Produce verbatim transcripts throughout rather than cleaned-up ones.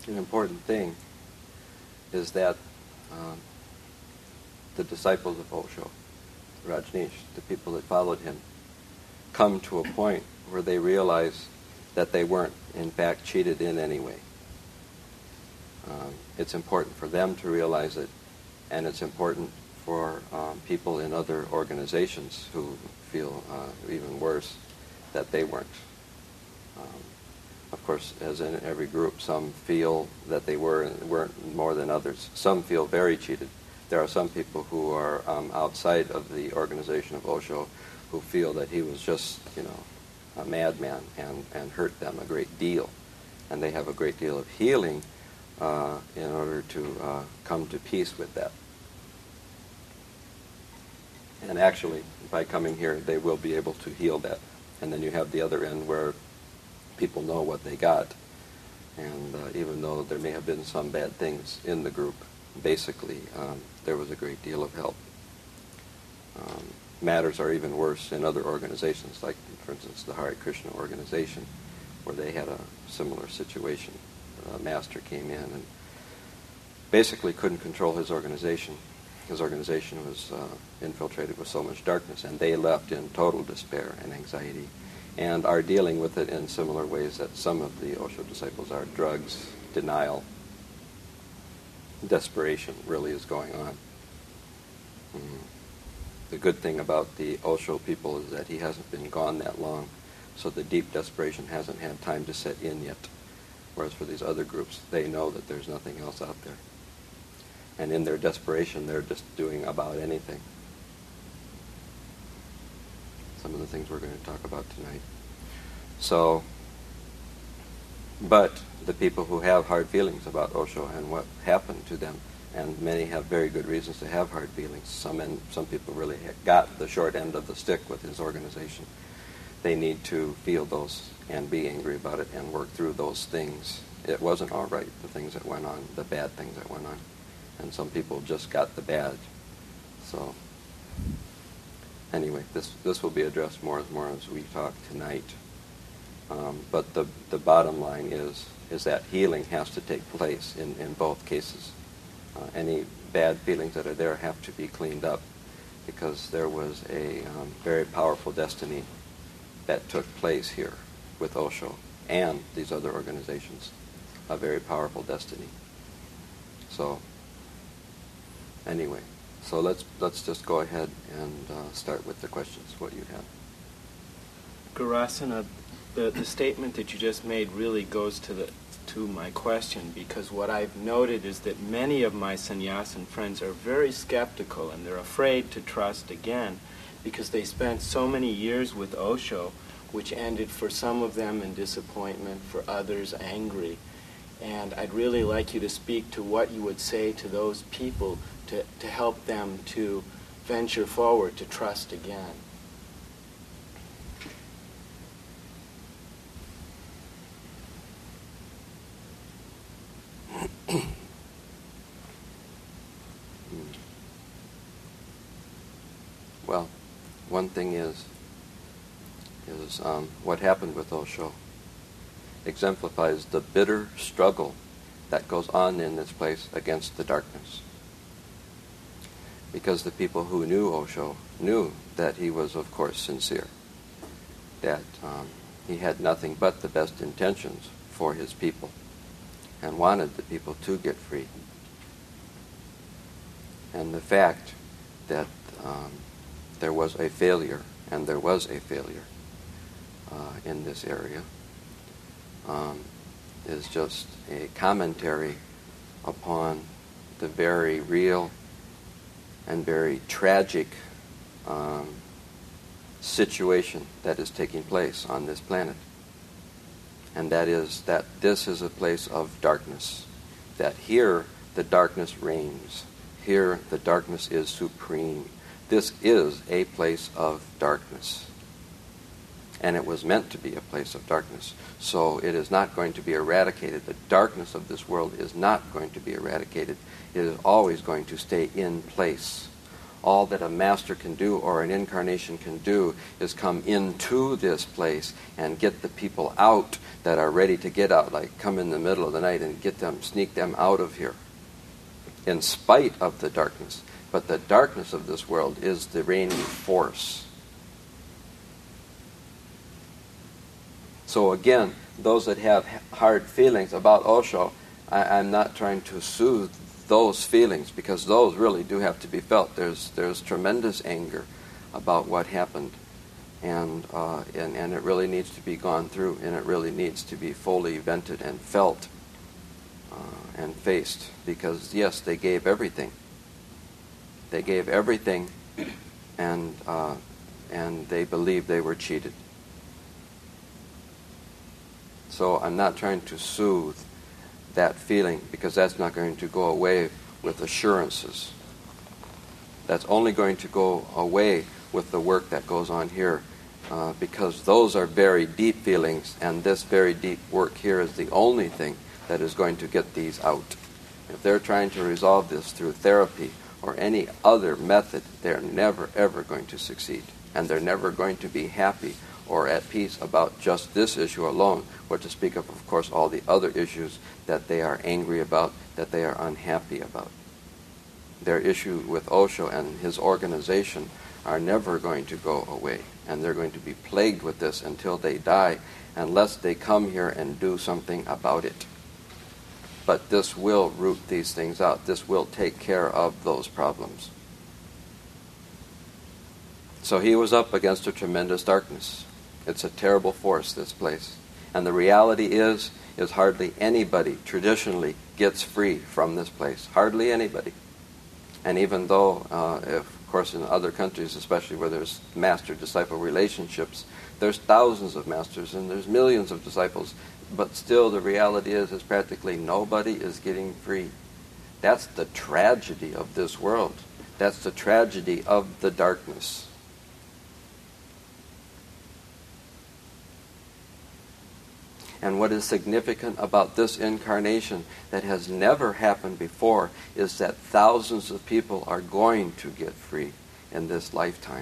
an important thing is that um, the disciples of Osho, Rajneesh, the people that followed him, come to a point where they realize that they weren't, in fact, cheated in any way. Um, it's important for them to realize it, and it's important for um, people in other organizations who feel uh, even worse that they weren't. Um, of course, as in every group, some feel that they were weren't more than others. Some feel very cheated. There are some people who are um, outside of the organization of Osho who feel that he was just, you know, a madman and, and hurt them a great deal. And they have a great deal of healing uh, in order to uh, come to peace with that. And actually, by coming here, they will be able to heal that. And then you have the other end where people know what they got. And uh, even though there may have been some bad things in the group, basically, um, there was a great deal of help. Um, matters are even worse in other organizations, like, for instance, the Hare Krishna organization, where they had a similar situation. A master came in and basically couldn't control his organization. His organization was uh, infiltrated with so much darkness, and they left in total despair and anxiety, and are dealing with it in similar ways that some of the Osho disciples are. Drugs, denial, desperation really is going on. Mm. The good thing about the Osho people is that he hasn't been gone that long, so the deep desperation hasn't had time to set in yet. Whereas for these other groups, they know that there's nothing else out there. And in their desperation, they're just doing about anything. Some of the things we're going to talk about tonight. So, but the people who have hard feelings about Osho and what happened to them, and many have very good reasons to have hard feelings. Some and some people really got the short end of the stick with his organization. They need to feel those and be angry about it and work through those things. It wasn't all right, the things that went on, the bad things that went on. And some people just got the bad. So, anyway, this this will be addressed more and more as we talk tonight. Um, but the the bottom line is is that healing has to take place in, in both cases. Uh, any bad feelings that are there have to be cleaned up, because there was a um, very powerful destiny that took place here with Osho and these other organizations. A very powerful destiny. So, anyway, so let's let's just go ahead and uh, start with the questions. What you have. Garasana, the, the statement that you just made really goes to the to my question, because what I've noted is that many of my sannyasin friends are very skeptical, and they're afraid to trust again because they spent so many years with Osho, which ended for some of them in disappointment, for others angry. And I'd really like you to speak to what you would say to those people to, to help them to venture forward, to trust again. Well, one thing is, is um, what happened with Osho exemplifies the bitter struggle that goes on in this place against the darkness. Because the people who knew Osho knew that he was, of course, sincere, that um, he had nothing but the best intentions for his people and wanted the people to get free. And the fact that um, there was a failure, and there was a failure uh, in this area, um, is just a commentary upon the very real and very tragic um, situation that is taking place on this planet. And that is that this is a place of darkness, that here the darkness reigns, here the darkness is supreme. This is a place of darkness. And it was meant to be a place of darkness. So it is not going to be eradicated. The darkness of this world is not going to be eradicated. It is always going to stay in place. All that a master can do or an incarnation can do is come into this place and get the people out that are ready to get out, like come in the middle of the night and get them, sneak them out of here, in spite of the darkness. But the darkness of this world is the reigning force. So again, those that have hard feelings about Osho, I, I'm not trying to soothe those feelings, because those really do have to be felt. There's there's tremendous anger about what happened, and uh, and and it really needs to be gone through, and it really needs to be fully vented and felt uh, and faced. Because yes, they gave everything. They gave everything, and uh, and they believed they were cheated. So I'm not trying to soothe that feeling, because that's not going to go away with assurances. That's only going to go away with the work that goes on here, uh, because those are very deep feelings, and this very deep work here is the only thing that is going to get these out. If they're trying to resolve this through therapy or any other method, they're never ever going to succeed, and they're never going to be happy or at peace about just this issue alone, what to speak of, of course, all the other issues that they are angry about, that they are unhappy about. Their issue with Osho and his organization are never going to go away, and they're going to be plagued with this until they die, unless they come here and do something about it. But this will root these things out. This will take care of those problems. So he was up against a tremendous darkness. It's a terrible force, this place. And the reality is, is hardly anybody traditionally gets free from this place. Hardly anybody. And even though, uh, if, of course, in other countries, especially where there's master-disciple relationships, there's thousands of masters and there's millions of disciples, but still the reality is, is practically nobody is getting free. That's the tragedy of this world. That's the tragedy of the darkness. And what is significant about this incarnation that has never happened before is that thousands of people are going to get free in this lifetime.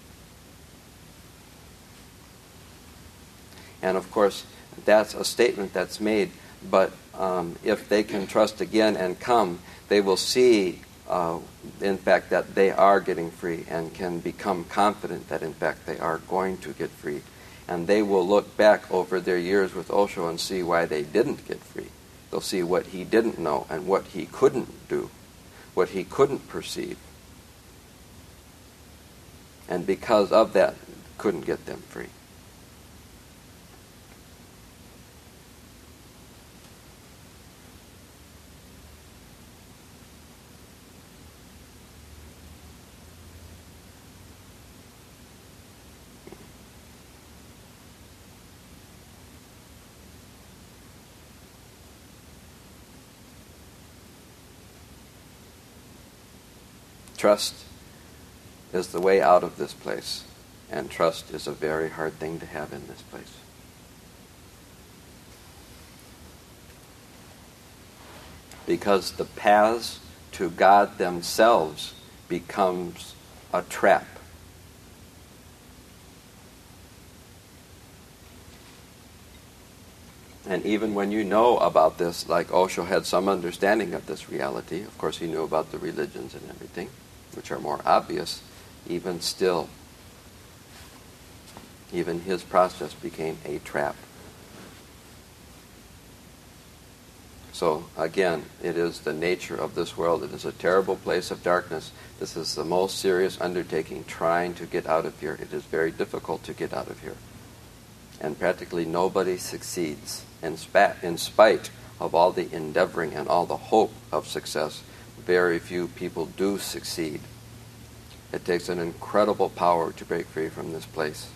And of course, that's a statement that's made, but um, if they can trust again and come, they will see, uh, in fact, that they are getting free, and can become confident that, in fact, they are going to get free. And they will look back over their years with Osho and see why they didn't get free. They'll see what he didn't know and what he couldn't do, what he couldn't perceive. And because of that, couldn't get them free. Trust is the way out of this place, and trust is a very hard thing to have in this place. Because the paths to God themselves becomes a trap. And even when you know about this, like Osho had some understanding of this reality, of course he knew about the religions and everything, which are more obvious, even still, even his process became a trap. So again, it is the nature of this world. It is a terrible place of darkness. This is the most serious undertaking, trying to get out of here. It is very difficult to get out of here. And practically nobody succeeds. In, spat, in spite of all the endeavoring and all the hope of success, very few people do succeed. It takes an incredible power to break free from this place.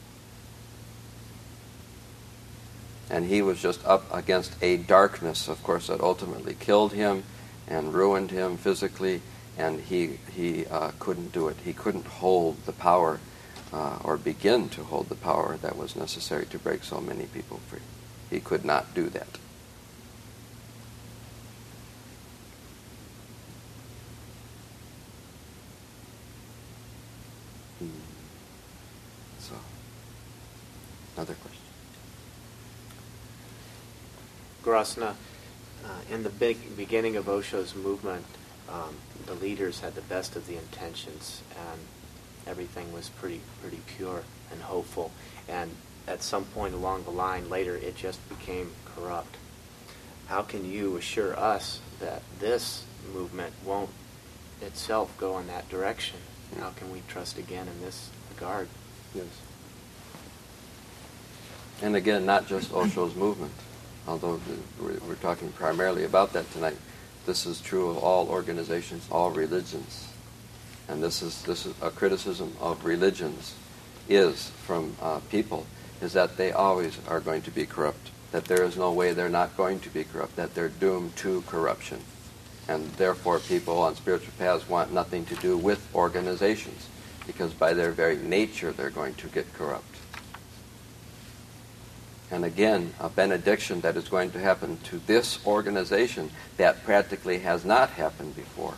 And he was just up against a darkness, of course, that ultimately killed him and ruined him physically, and he, he uh, couldn't do it. He couldn't hold the power uh, or begin to hold the power that was necessary to break so many people free. He could not do that. Grosna, uh, in the big beginning of Osho's movement, um, the leaders had the best of the intentions, and everything was pretty pretty pure and hopeful. And at some point along the line later, it just became corrupt. How can you assure us that this movement won't itself go in that direction? How can we trust again in this regard? Yes. And again, not just Osho's movement, although the, we're talking primarily about that tonight. This is true of all organizations, all religions. And this is this is a criticism of religions is from uh, people, is that they always are going to be corrupt, that there is no way they're not going to be corrupt, that they're doomed to corruption. And therefore people on spiritual paths want nothing to do with organizations, because by their very nature they're going to get corrupt. And again, a benediction that is going to happen to this organization that practically has not happened before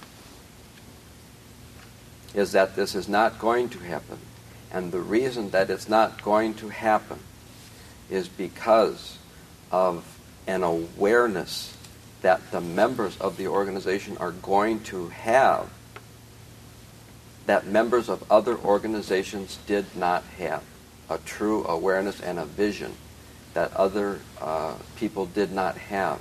is that this is not going to happen. And the reason that it's not going to happen is because of an awareness that the members of the organization are going to have that members of other organizations did not have. A true awareness and a vision that other uh, people did not have.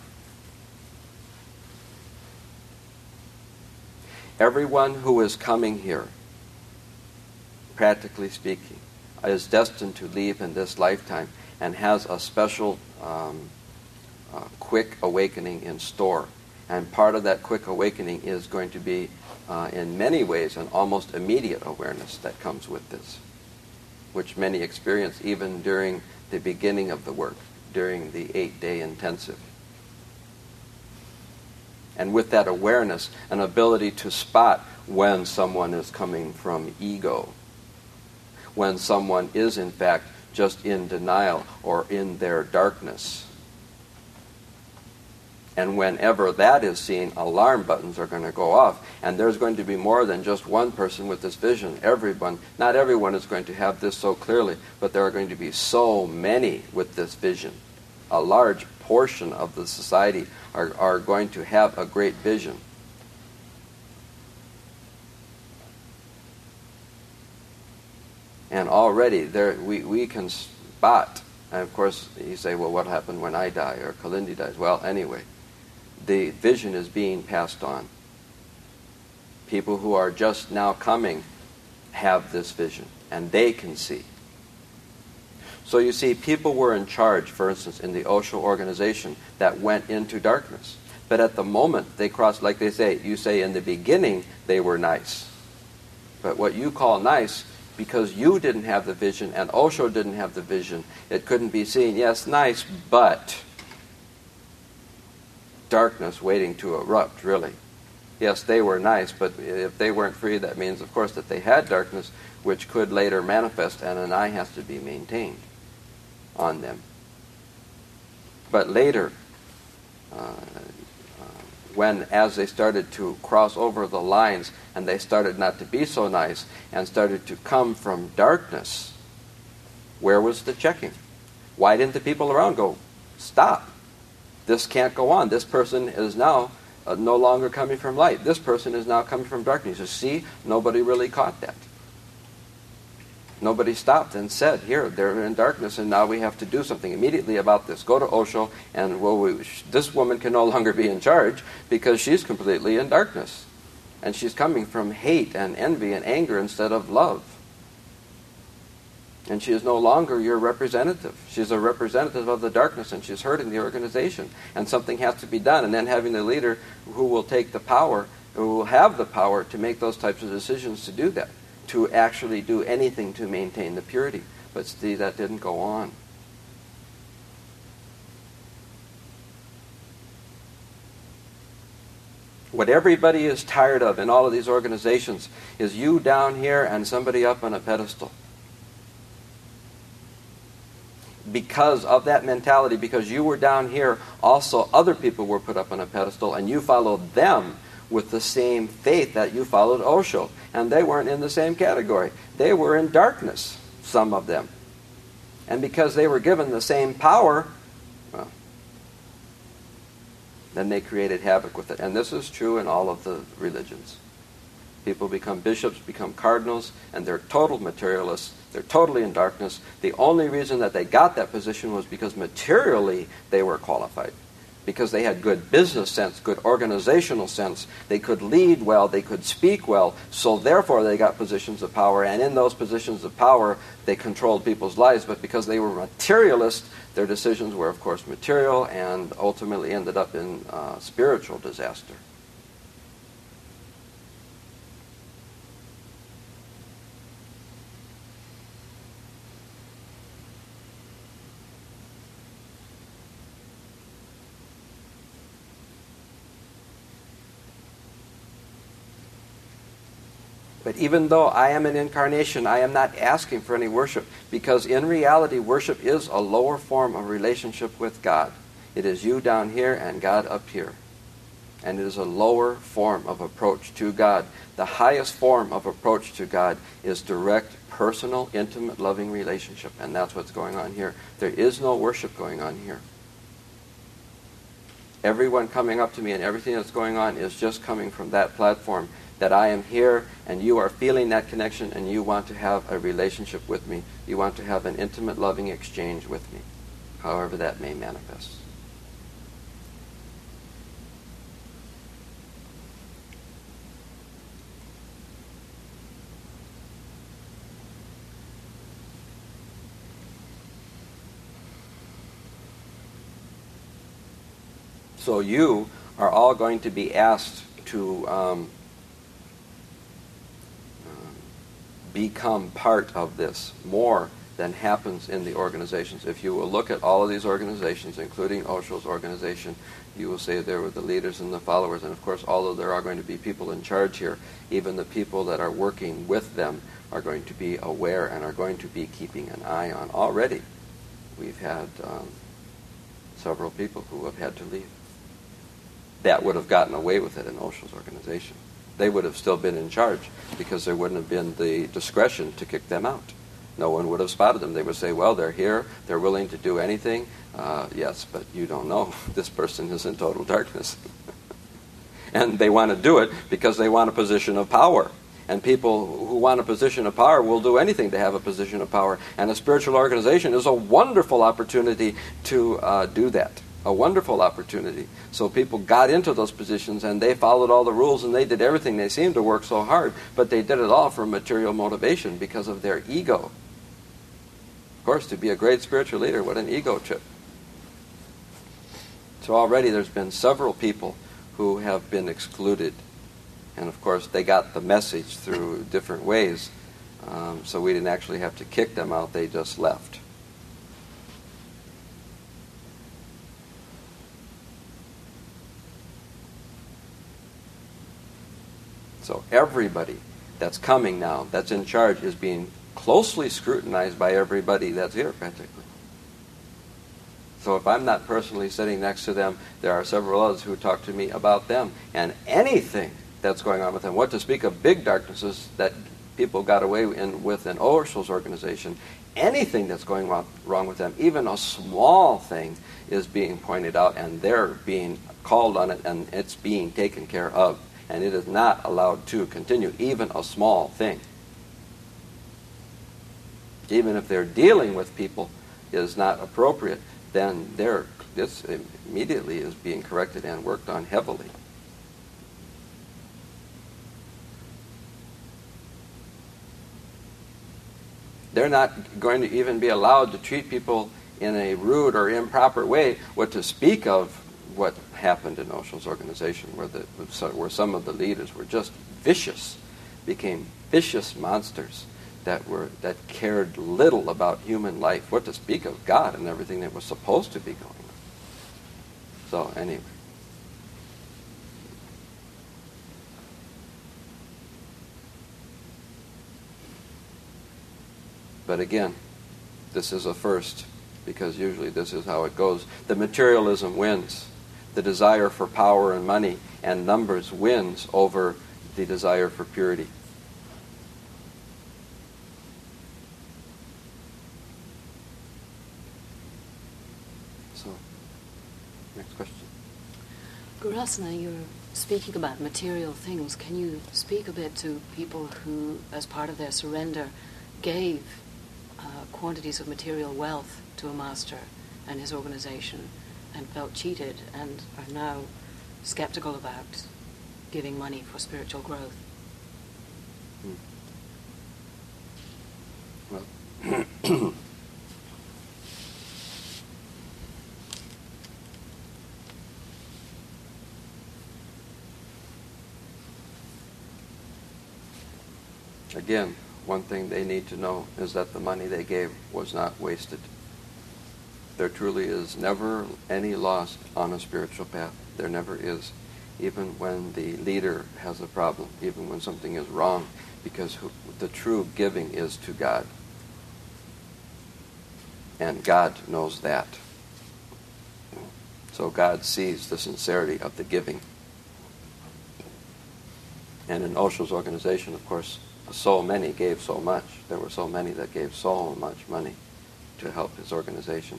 Everyone who is coming here, practically speaking, is destined to leave in this lifetime and has a special um, uh, quick awakening in store. And part of that quick awakening is going to be, uh, in many ways, an almost immediate awareness that comes with this, which many experience even during the beginning of the work, during the eight-day intensive. And with that awareness, an ability to spot when someone is coming from ego, when someone is in fact just in denial or in their darkness. And whenever that is seen, alarm buttons are going to go off. And there's going to be more than just one person with this vision. Everyone, not everyone is going to have this so clearly, but there are going to be so many with this vision. A large portion of the society are, are going to have a great vision. And already there we, we can spot, and of course you say, well, what happened when I die or Kalindi dies? Well, anyway, the vision is being passed on. People who are just now coming have this vision, and they can see. So you see, people were in charge, for instance, in the Osho organization that went into darkness. But at the moment they crossed, like they say, you say in the beginning they were nice. But what you call nice, because you didn't have the vision and Osho didn't have the vision, it couldn't be seen. Yes, nice, but darkness waiting to erupt, really. Yes, they were nice, but if they weren't free, that means, of course, that they had darkness, which could later manifest, and an eye has to be maintained on them. But later, uh, uh, when, as they started to cross over the lines, and they started not to be so nice, and started to come from darkness, where was the checking? Why didn't the people around go, stop? This can't go on. This person is now uh, no longer coming from light. This person is now coming from darkness. You see, nobody really caught that. Nobody stopped and said, here, they're in darkness, and now we have to do something immediately about this. Go to Osho, and well, we, this woman can no longer be in charge because she's completely in darkness. And she's coming from hate and envy and anger instead of love. And she is no longer your representative. She's a representative of the darkness, and she's hurting the organization. And something has to be done. And then having the leader who will take the power, who will have the power to make those types of decisions to do that, to actually do anything to maintain the purity. But see, that didn't go on. What everybody is tired of in all of these organizations is you down here and somebody up on a pedestal. Because of that mentality, because you were down here, also other people were put up on a pedestal, and you followed them with the same faith that you followed Osho. And they weren't in the same category. They were in darkness, some of them. And because they were given the same power, well, then they created havoc with it. And this is true in all of the religions. People become bishops, become cardinals, and they're total materialists. They're totally in darkness. The only reason that they got that position was because materially they were qualified. Because they had good business sense, good organizational sense. They could lead well, they could speak well, so therefore they got positions of power, and in those positions of power they controlled people's lives. But because they were materialists, their decisions were of course material and ultimately ended up in uh, spiritual disaster. But even though I am an incarnation, I am not asking for any worship, because in reality, worship is a lower form of relationship with God. It is you down here and God up here. And it is a lower form of approach to God. The highest form of approach to God is direct, personal, intimate, loving relationship. And that's what's going on here. There is no worship going on here. Everyone coming up to me and everything that's going on is just coming from that platform, that I am here and you are feeling that connection and you want to have a relationship with me. You want to have an intimate, loving exchange with me, however that may manifest. So you are all going to be asked to um, become part of this more than happens in the organizations. If you will look at all of these organizations, including Osho's organization, you will see there were the leaders and the followers, and of course, although there are going to be people in charge here, even the people that are working with them are going to be aware and are going to be keeping an eye on. Already, we've had um, several people who have had to leave. That would have gotten away with it in Osho's organization. They would have still been in charge because there wouldn't have been the discretion to kick them out. No one would have spotted them. They would say, well, they're here, they're willing to do anything. Uh, yes, but you don't know. This person is in total darkness. And they want to do it because they want a position of power. And people who want a position of power will do anything to have a position of power. And a spiritual organization is a wonderful opportunity to uh, do that. A wonderful opportunity. So people got into those positions and they followed all the rules and they did everything. They seemed to work so hard, but they did it all for material motivation because of their ego. Of course, to be a great spiritual leader, what an ego trip. So already there's been several people who have been excluded. And of course, they got the message through different ways. Um, so we didn't actually have to kick them out. They just left. So everybody that's coming now, that's in charge, is being closely scrutinized by everybody that's here, practically. So if I'm not personally sitting next to them, there are several others who talk to me about them. And anything that's going on with them, what to speak of big darknesses that people got away in, with in Osho's organization, anything that's going wrong, wrong with them, even a small thing, is being pointed out, and they're being called on it, and it's being taken care of. And it is not allowed to continue, even a small thing. Even if they're dealing with people is not appropriate, then they're, this immediately is being corrected and worked on heavily. They're not going to even be allowed to treat people in a rude or improper way, what to speak of what happened in Osho's organization, where the where some of the leaders were just vicious, became vicious monsters that were that cared little about human life, what to speak of God and everything that was supposed to be going on. So anyway. But again, this is a first, because usually this is how it goes. The materialism wins. The desire for power and money and numbers wins over the desire for purity. So, next question. Gurasana, you're speaking about material things. Can you speak a bit to people who, as part of their surrender, gave uh, quantities of material wealth to a master and his organization and felt cheated and are now skeptical about giving money for spiritual growth? Well, again, one thing they need to know is that the money they gave was not wasted. There truly is never any loss on a spiritual path. There never is. Even when the leader has a problem, even when something is wrong, because who, the true giving is to God. And God knows that. So God sees the sincerity of the giving. And in Osho's organization, of course, so many gave so much. There were so many that gave so much money to help his organization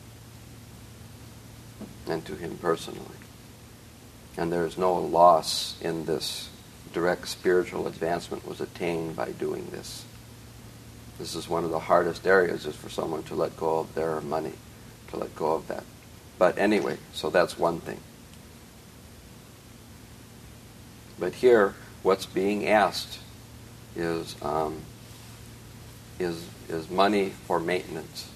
and to him personally. And there is no loss in this. Direct spiritual advancement was attained by doing this. This is one of the hardest areas, is for someone to let go of their money, to let go of that. But anyway, so that's one thing. But here, what's being asked is um, is is money for maintenance,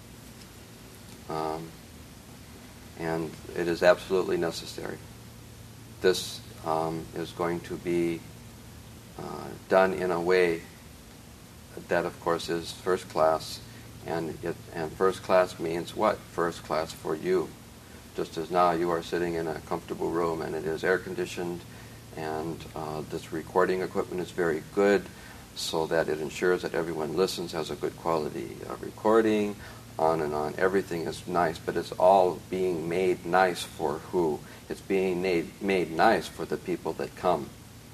um, and it is absolutely necessary. This um, is going to be uh, done in a way that, of course, is first class, and it, and first class means what? First class for you. Just as now you are sitting in a comfortable room and it is air conditioned, and uh, this recording equipment is very good, so that it ensures that everyone listens, has a good quality uh, recording, on and on. Everything is nice, but it's all being made nice for who? It's being made, made nice for the people that come.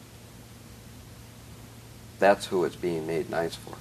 That's who it's being made nice for.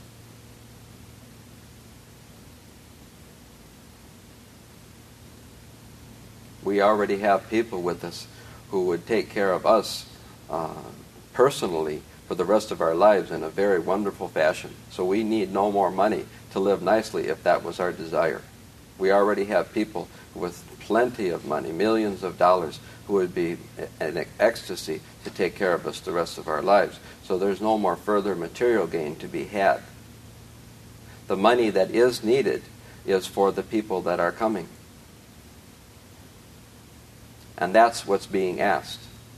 We already have people with us who would take care of us uh, personally for the rest of our lives in a very wonderful fashion. So we need no more money to live nicely if that was our desire. We already have people with plenty of money, millions of dollars, who would be in ecstasy to take care of us the rest of our lives. So there's no more further material gain to be had. The money that is needed is for the people that are coming. And that's what's being asked.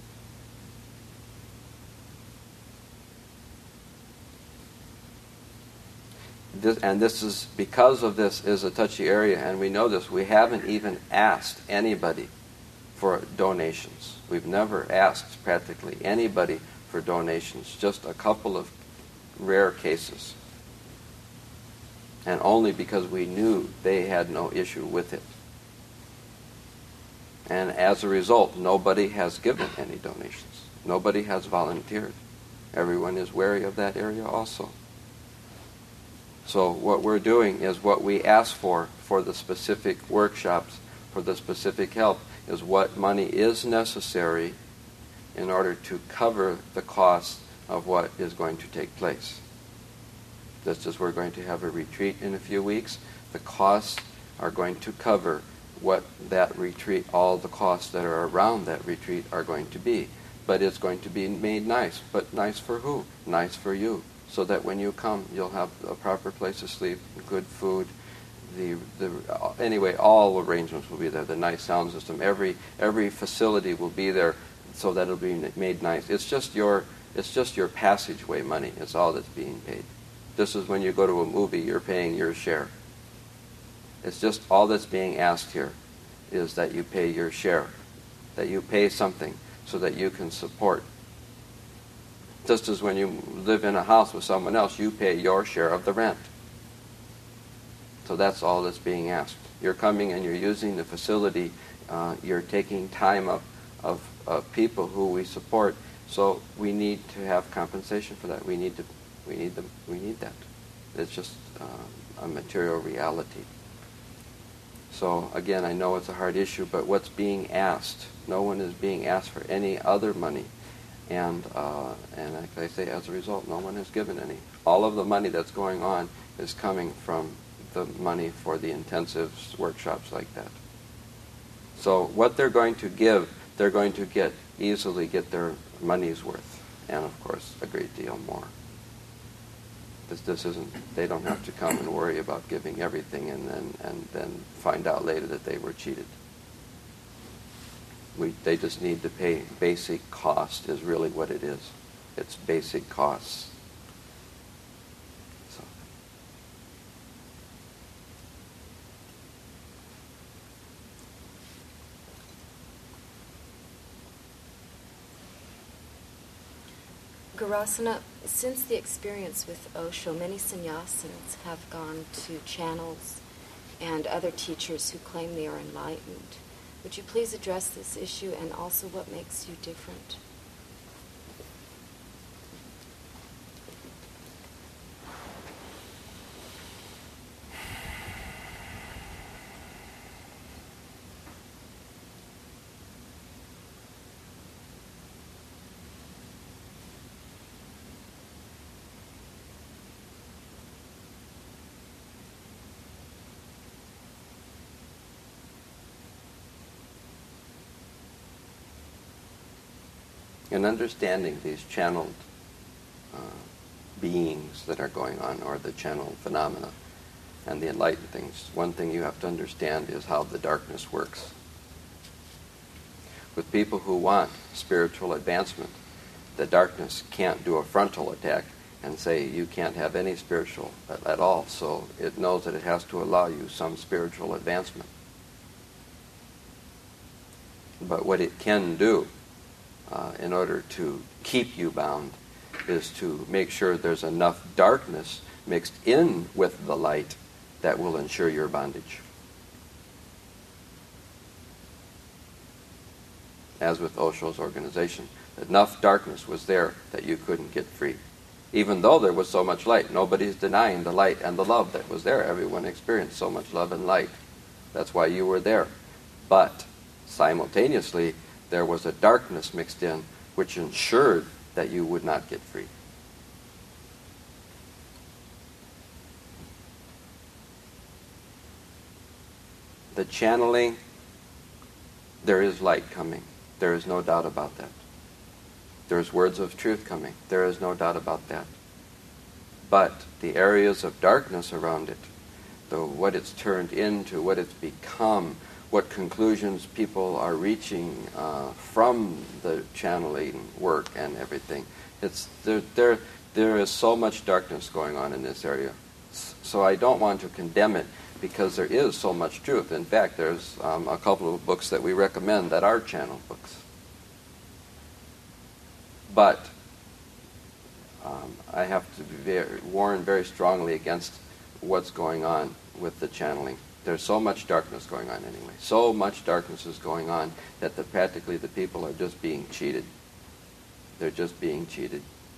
This, and this is, because of this is a touchy area, and we know this, we haven't even asked anybody for donations. We've never asked practically anybody for donations, just a couple of rare cases. And only because we knew they had no issue with it. And as a result, nobody has given any donations. Nobody has volunteered. Everyone is wary of that area also. So what we're doing is what we ask for, for the specific workshops, for the specific help, is what money is necessary in order to cover the cost of what is going to take place. Just as we're going to have a retreat in a few weeks, the costs are going to cover what that retreat, all the costs that are around that retreat are going to be. But it's going to be made nice. But nice for who? Nice for you. So that when you come, you'll have a proper place to sleep, good food. The the anyway, all arrangements will be there. The nice sound system, every every facility will be there, so that it'll be made nice. It's just your it's just your passageway money. It's all that's being paid. Just as when you go to a movie, you're paying your share. It's just all that's being asked here is that you pay your share, that you pay something so that you can support. Just as when you live in a house with someone else, you pay your share of the rent. So that's all that's being asked. You're coming and you're using the facility. Uh, you're taking time of, of, of people who we support. So we need to have compensation for that. We need to, we need them. We need that. It's just uh, a material reality. So again, I know it's a hard issue, but what's being asked? No one is being asked for any other money. And, uh, and like I say, as a result, no one has given any. All of the money that's going on is coming from the money for the intensives, workshops like that. So what they're going to give, they're going to get easily get their money's worth, and of course a great deal more. This, this isn't. They don't have to come and worry about giving everything and then and then find out later that they were cheated. We, they just need to pay basic cost is really what it is. It's basic costs. So. Garasana, since the experience with Osho, many sannyasins have gone to channels and other teachers who claim they are enlightened. Would you please address this issue and also what makes you different? In understanding these channeled uh, beings that are going on, or the channeled phenomena, and the enlightened things, one thing you have to understand is how the darkness works. With people who want spiritual advancement, the darkness can't do a frontal attack and say you can't have any spiritual at, at all, so it knows that it has to allow you some spiritual advancement. But what it can do Uh, in order to keep you bound is to make sure there's enough darkness mixed in with the light that will ensure your bondage. As with Osho's organization, enough darkness was there that you couldn't get free. Even though there was so much light, nobody's denying the light and the love that was there. Everyone experienced so much love and light. That's why you were there. But simultaneously, there was a darkness mixed in which ensured that you would not get free. The channeling, there is light coming. There is no doubt about that. There's words of truth coming. There is no doubt about that. But the areas of darkness around it, the, what it's turned into, what it's become, what conclusions people are reaching uh, from the channeling work and everything. It's there, there. There is so much darkness going on in this area. So I don't want to condemn it because there is so much truth. In fact, there's um, a couple of books that we recommend that are channel books. But um, I have to be very, warn very strongly against what's going on with the channeling. There's so much darkness going on anyway. So much darkness is going on that the, practically the people are just being cheated. They're just being cheated.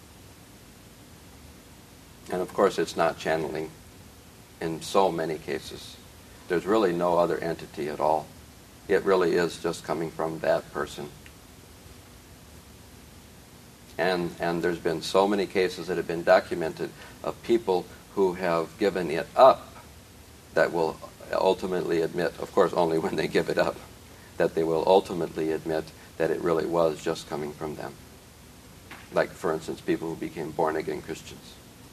And of course it's not channeling in so many cases. There's really no other entity at all. It really is just coming from that person. And, and there's been so many cases that have been documented of people who have given it up that will ultimately admit, of course only when they give it up, that they will ultimately admit that it really was just coming from them. Like, for instance, people who became born-again Christians.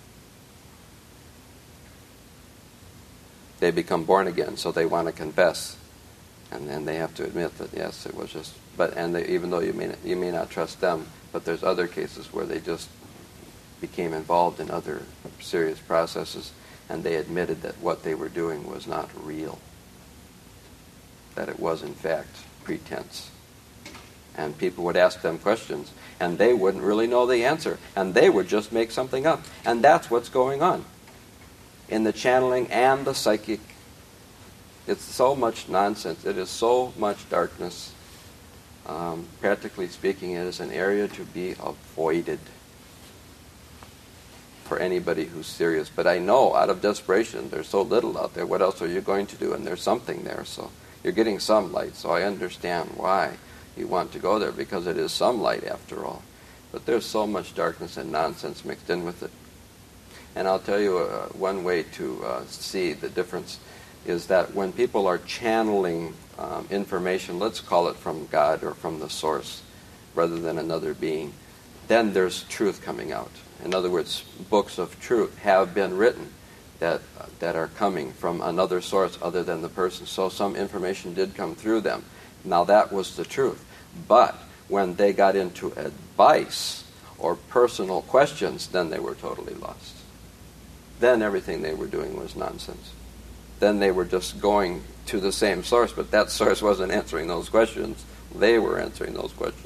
They become born again, so they want to confess, and then they have to admit that yes, it was just. But and they, even though you may not, you may not trust them, but there's other cases where they just became involved in other serious processes, and they admitted that what they were doing was not real, that it was in fact pretense. And people would ask them questions, and they wouldn't really know the answer, and they would just make something up. And that's what's going on in the channeling and the psychic. It's so much nonsense. It is so much darkness. Um, practically speaking, it is an area to be avoided. for anybody who's serious. But I know out of desperation, there's so little out there. What else are you going to do? And there's something there, so you're getting some light. So I understand why you want to go there, because it is some light after all. But there's so much darkness and nonsense mixed in with it. And I'll tell you uh, one way to uh, see the difference is that when people are channeling um, information, let's call it from God or from the source, rather than another being, then there's truth coming out. In other words, books of truth have been written that uh, that are coming from another source other than the person. So some information did come through them. Now that was the truth. But when they got into advice or personal questions, then they were totally lost. Then everything they were doing was nonsense. Then they were just going to the same source, but that source wasn't answering those questions. They were answering those questions.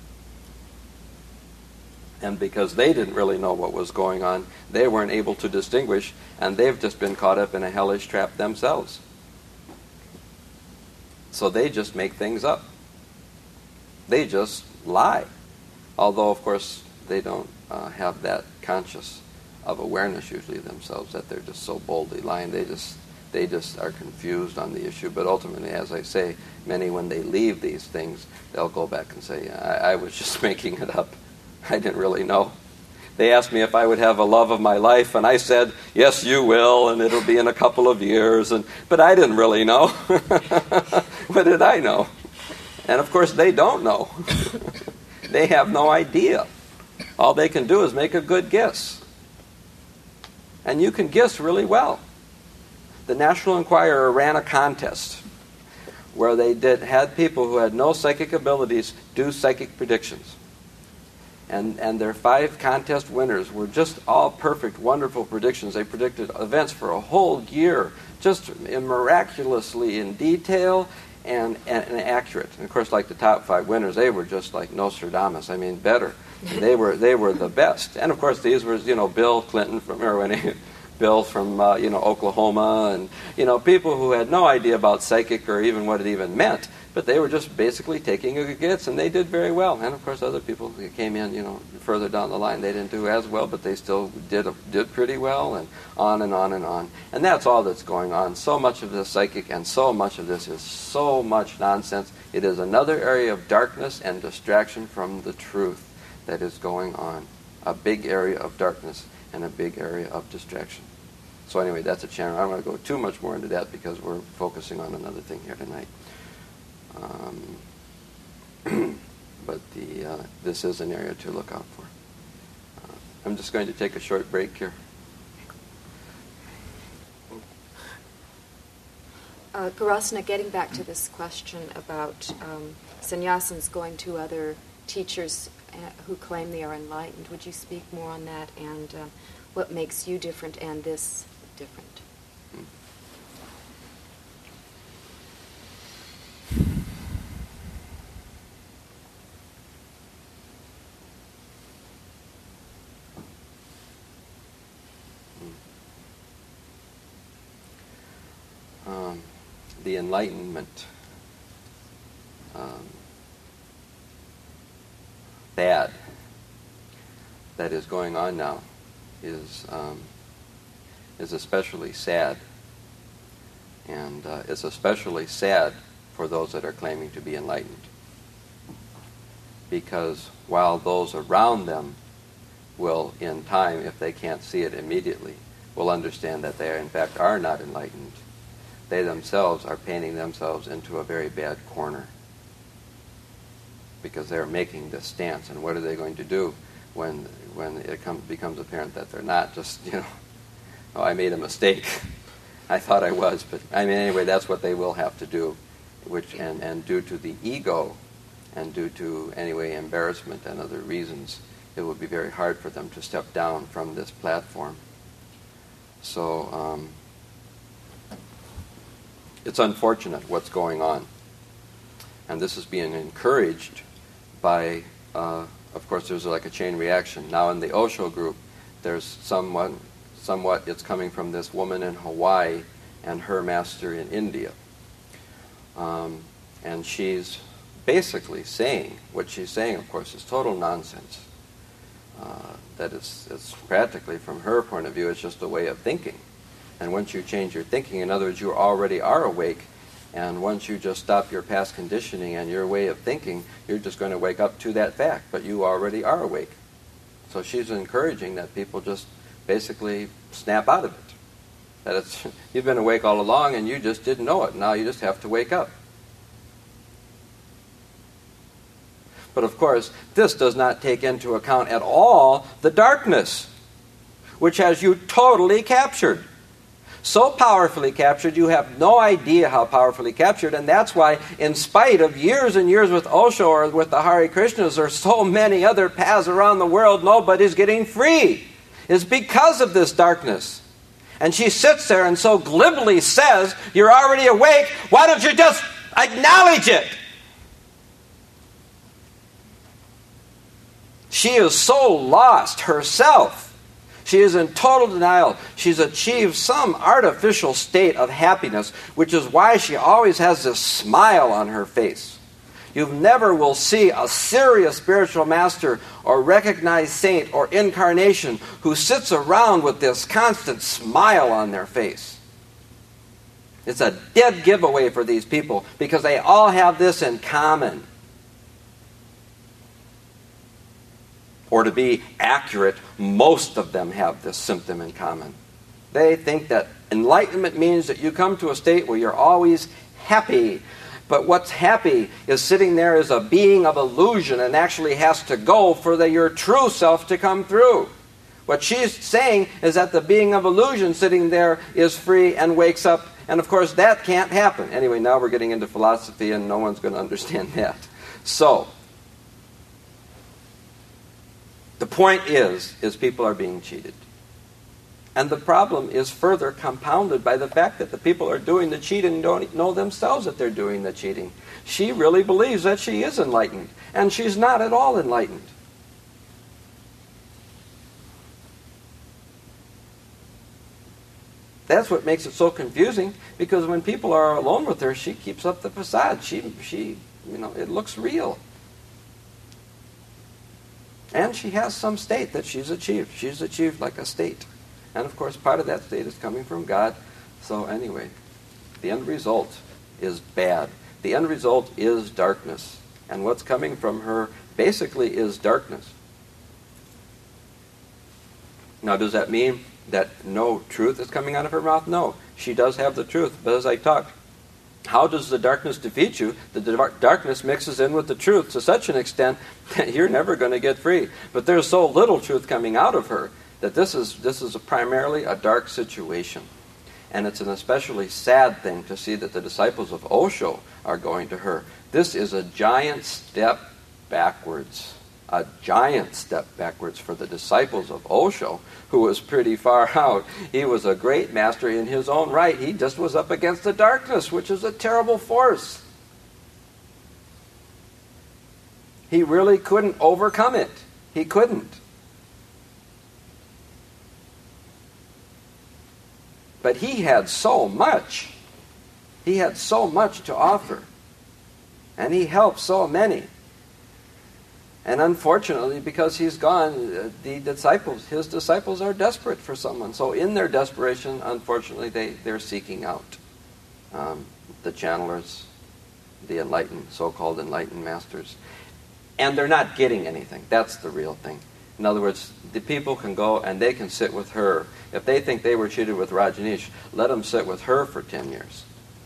And because they didn't really know what was going on, they weren't able to distinguish, and they've just been caught up in a hellish trap themselves. So they just make things up. They just lie. Although, of course, they don't uh, have that conscious of awareness usually themselves, that they're just so boldly lying. They just they just are confused on the issue. But ultimately, as I say, many, when they leave these things, they'll go back and say, I, I was just making it up. I didn't really know. They asked me if I would have a love of my life, and I said, yes, you will, and it'll be in a couple of years. And but I didn't really know. What did I know? And of course, they don't know. They have no idea. All they can do is make a good guess. And you can guess really well. The National Enquirer ran a contest where they did had people who had no psychic abilities do psychic predictions. And and their five contest winners were just all perfect, wonderful predictions. They predicted events for a whole year, just miraculously in detail and, and, and accurate. And of course, like the top five winners, they were just like Nostradamus. I mean, better. They were they were the best. And of course, these were you know Bill Clinton from or when he, Bill from uh, you know Oklahoma, and you know people who had no idea about psychic or even what it even meant. But they were just basically taking a guess, and they did very well. And of course, other people who came in, you know, further down the line, they didn't do as well, but they still did did pretty well, and on and on and on. And that's all that's going on. So much of this psychic, and so much of this is so much nonsense. It is another area of darkness and distraction from the truth that is going on. A big area of darkness and a big area of distraction. So anyway, that's a channel. I don't want to go too much more into that because we're focusing on another thing here tonight. Um, but the uh, this is an area to look out for. Uh, I'm just going to take a short break here. Uh, Garasana, getting back to this question about um, sannyasins going to other teachers uh, who claim they are enlightened, would you speak more on that and uh, what makes you different and this different? Hmm. Um, the enlightenment um, bad that is going on now is um, is especially sad, and uh, it's especially sad for those that are claiming to be enlightened, because while those around them will, in time, if they can't see it immediately, will understand that they in fact are not enlightened, they themselves are painting themselves into a very bad corner because they're making this stance. And what are they going to do when when it comes becomes apparent that they're not just, you know, oh, I made a mistake. I thought I was, but I mean, anyway, that's what they will have to do, which and, and due to the ego and due to, anyway, embarrassment and other reasons, it will be very hard for them to step down from this platform. So, um, it's unfortunate what's going on. And this is being encouraged by, uh, of course, there's like a chain reaction. Now in the Osho group, there's somewhat, somewhat, it's coming from this woman in Hawaii and her master in India. Um, and she's basically saying, what she's saying, of course, is total nonsense. uh, that it's, it's practically, from her point of view, it's just a way of thinking. And once you change your thinking, in other words, you already are awake, and once you just stop your past conditioning and your way of thinking, you're just going to wake up to that fact, but you already are awake. So she's encouraging that people just basically snap out of it. That it's, you've been awake all along and you just didn't know it. Now you just have to wake up. But of course, this does not take into account at all the darkness, which has you totally captured. So powerfully captured, you have no idea how powerfully captured, and that's why, in spite of years and years with Osho or with the Hare Krishnas or so many other paths around the world, nobody's getting free. It's because of this darkness. And she sits there and so glibly says, you're already awake, why don't you just acknowledge it? She is so lost herself. She is in total denial. She's achieved some artificial state of happiness, which is why she always has this smile on her face. You never will see a serious spiritual master or recognized saint or incarnation who sits around with this constant smile on their face. It's a dead giveaway for these people because they all have this in common. Or to be accurate, most of them have this symptom in common. They think that enlightenment means that you come to a state where you're always happy. But what's happy is sitting there as a being of illusion and actually has to go for the, your true self to come through. What she's saying is that the being of illusion sitting there is free and wakes up. And of course that can't happen. Anyway, now we're getting into philosophy and no one's going to understand that. So, the point is, is people are being cheated. And the problem is further compounded by the fact that the people are doing the cheating don't know themselves that they're doing the cheating. She really believes that she is enlightened, and she's not at all enlightened. That's what makes it so confusing, because when people are alone with her, she keeps up the facade. She, she, you know, it looks real. And she has some state that she's achieved. She's achieved like a state. And of course, part of that state is coming from God. So anyway, the end result is bad. The end result is darkness. And what's coming from her basically is darkness. Now, does that mean that no truth is coming out of her mouth? No. She does have the truth. But as I talked, how does the darkness defeat you? The darkness mixes in with the truth to such an extent that you're never going to get free. But there's so little truth coming out of her that this is this is a primarily a dark situation. And it's an especially sad thing to see that the disciples of Osho are going to her. This is a giant step backwards. A giant step backwards for the disciples of Osho, who was pretty far out. He was a great master in his own right. He just was up against the darkness, which is a terrible force. He really couldn't overcome it. He couldn't. But he had so much. He had so much to offer. And he helped so many. And unfortunately, because he's gone, the disciples, his disciples are desperate for someone. So in their desperation, unfortunately, they, they're seeking out um, the channelers, the enlightened, so-called enlightened masters. And they're not getting anything. That's the real thing. In other words, the people can go and they can sit with her. If they think they were cheated with Rajneesh, let them sit with her for ten years.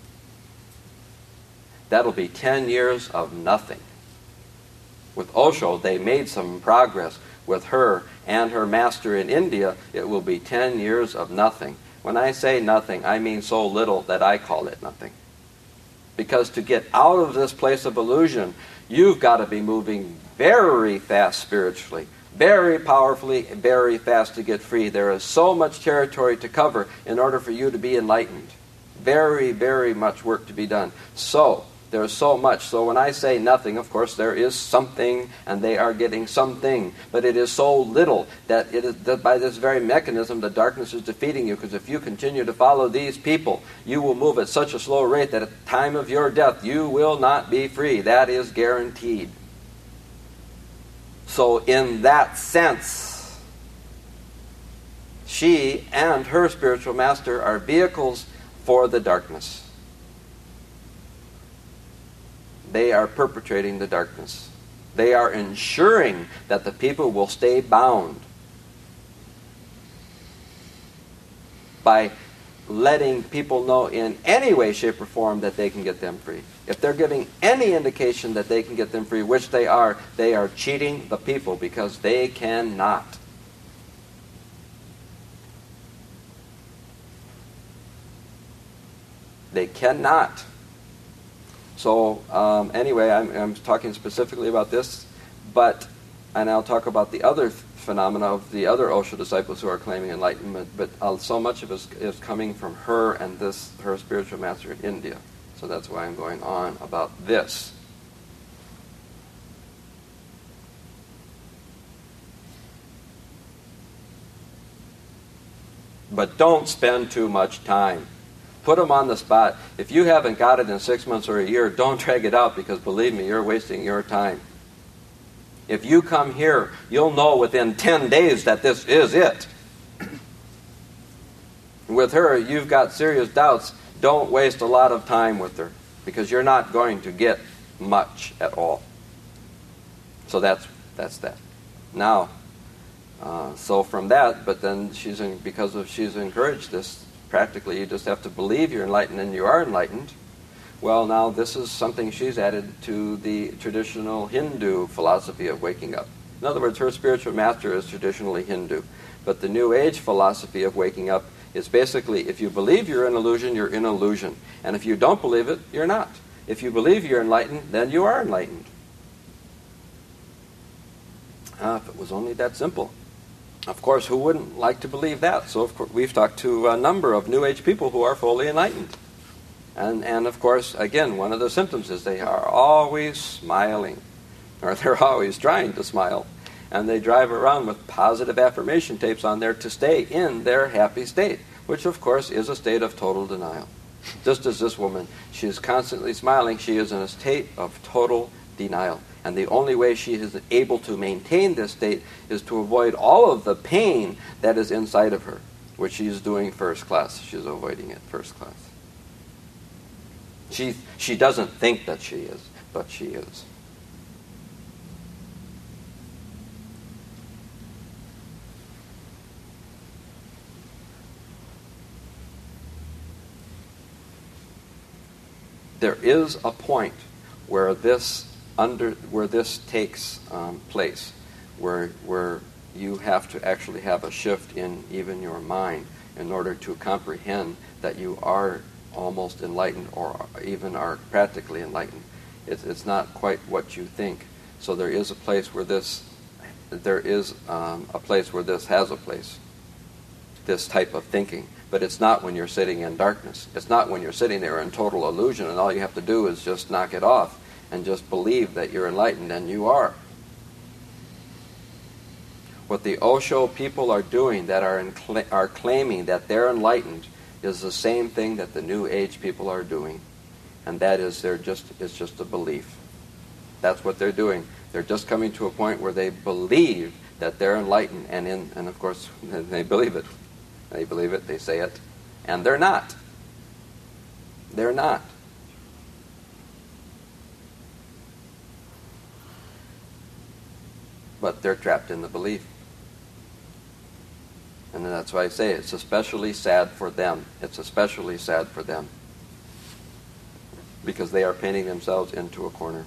That'll be ten years of nothing. With Osho, they made some progress. With her and her master in India, it will be ten years of nothing. When I say nothing, I mean so little that I call it nothing. Because to get out of this place of illusion, you've got to be moving very fast spiritually, very powerfully, very fast to get free. There is so much territory to cover in order for you to be enlightened. Very, very much work to be done. So, there's so much. So when I say nothing, of course, there is something, and they are getting something. But it is so little that, it is, that by this very mechanism, the darkness is defeating you. Because if you continue to follow these people, you will move at such a slow rate that at the time of your death, you will not be free. That is guaranteed. So in that sense, she and her spiritual master are vehicles for the darkness. They are perpetrating the darkness. They are ensuring that the people will stay bound by letting people know in any way, shape, or form that they can get them free. If they're giving any indication that they can get them free, which they are, they are cheating the people because they cannot. They cannot. So um, anyway, I'm, I'm talking specifically about this, but, and I'll talk about the other phenomena of the other Osho disciples who are claiming enlightenment, but uh, so much of it is, is coming from her and this, her spiritual master in India. So that's why I'm going on about this. But don't spend too much time. Put them on the spot. If you haven't got it in six months or a year, don't drag it out, because believe me, you're wasting your time. If you come here, you'll know within ten days that this is it. With her, you've got serious doubts. Don't waste a lot of time with her, because you're not going to get much at all. So that's that's that. Now, uh, so from that, but then she's in, because of she's encouraged this. Practically, you just have to believe you're enlightened, and you are enlightened. Well, now this is something she's added to the traditional Hindu philosophy of waking up. In other words, her spiritual master is traditionally Hindu, but the New Age philosophy of waking up is basically, if you believe you're in illusion, you're in illusion. And if you don't believe it, you're not. If you believe you're enlightened, then you are enlightened. Ah, if it was only that simple. Of course, who wouldn't like to believe that? So of course, we've talked to a number of New Age people who are fully enlightened. And, and of course, again, one of the symptoms is they are always smiling, or they're always trying to smile. And they drive around with positive affirmation tapes on there to stay in their happy state, which of course is a state of total denial. Just as this woman, she is constantly smiling, she is in a state of total denial. And the only way she is able to maintain this state is to avoid all of the pain that is inside of her, which she is doing first class. She's avoiding it first class. She, she doesn't think that she is, but she is. There is a point where this under where this takes um, place, where where you have to actually have a shift in even your mind in order to comprehend that you are almost enlightened, or even are practically enlightened. It's it's not quite what you think. So there is a place where this there is um, a place where this has a place. This type of thinking. But it's not when you're sitting in darkness. It's not when you're sitting there in total illusion and all you have to do is just knock it off and just believe that you're enlightened, and you are. What the Osho people are doing that are, in cl- are claiming that they're enlightened is the same thing that the New Age people are doing. And that is they're just it's just a belief. That's what they're doing. They're just coming to a point where they believe that they're enlightened, and in and of course they believe it. They believe it, they say it, and they're not. They're not. But they're trapped in the belief. And that's why I say it's especially sad for them. It's especially sad for them. Because they are painting themselves into a corner.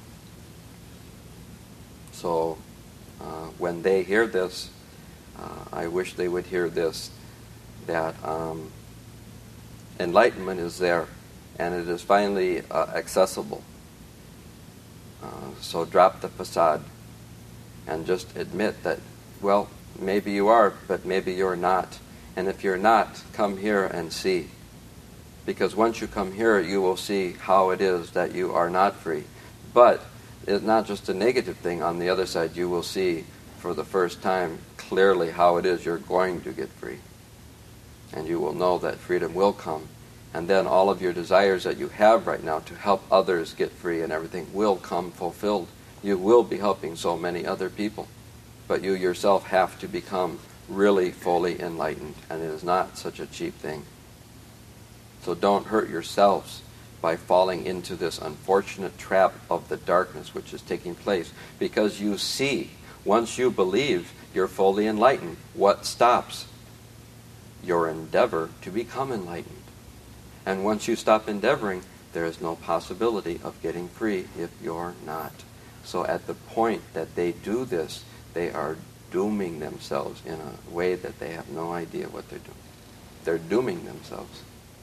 So uh, when they hear this, uh, I wish they would hear this, that um, enlightenment is there, and it is finally uh, accessible. Uh, so drop the facade and just admit that, well, maybe you are, but maybe you're not. And if you're not, come here and see. Because once you come here, you will see how it is that you are not free. But it's not just a negative thing. On the other side, you will see for the first time clearly how it is you're going to get free. And you will know that freedom will come. And then all of your desires that you have right now to help others get free and everything will come fulfilled. you will be helping so many other people. But you yourself have to become really fully enlightened, and it is not such a cheap thing. So don't hurt yourselves by falling into this unfortunate trap of the darkness which is taking place, because you see, once you believe you're fully enlightened, what stops? Your endeavor to become enlightened. And once you stop endeavoring, there is no possibility of getting free if you're not. So at the point that they do this, they are dooming themselves in a way that they have no idea what they're doing. They're dooming themselves.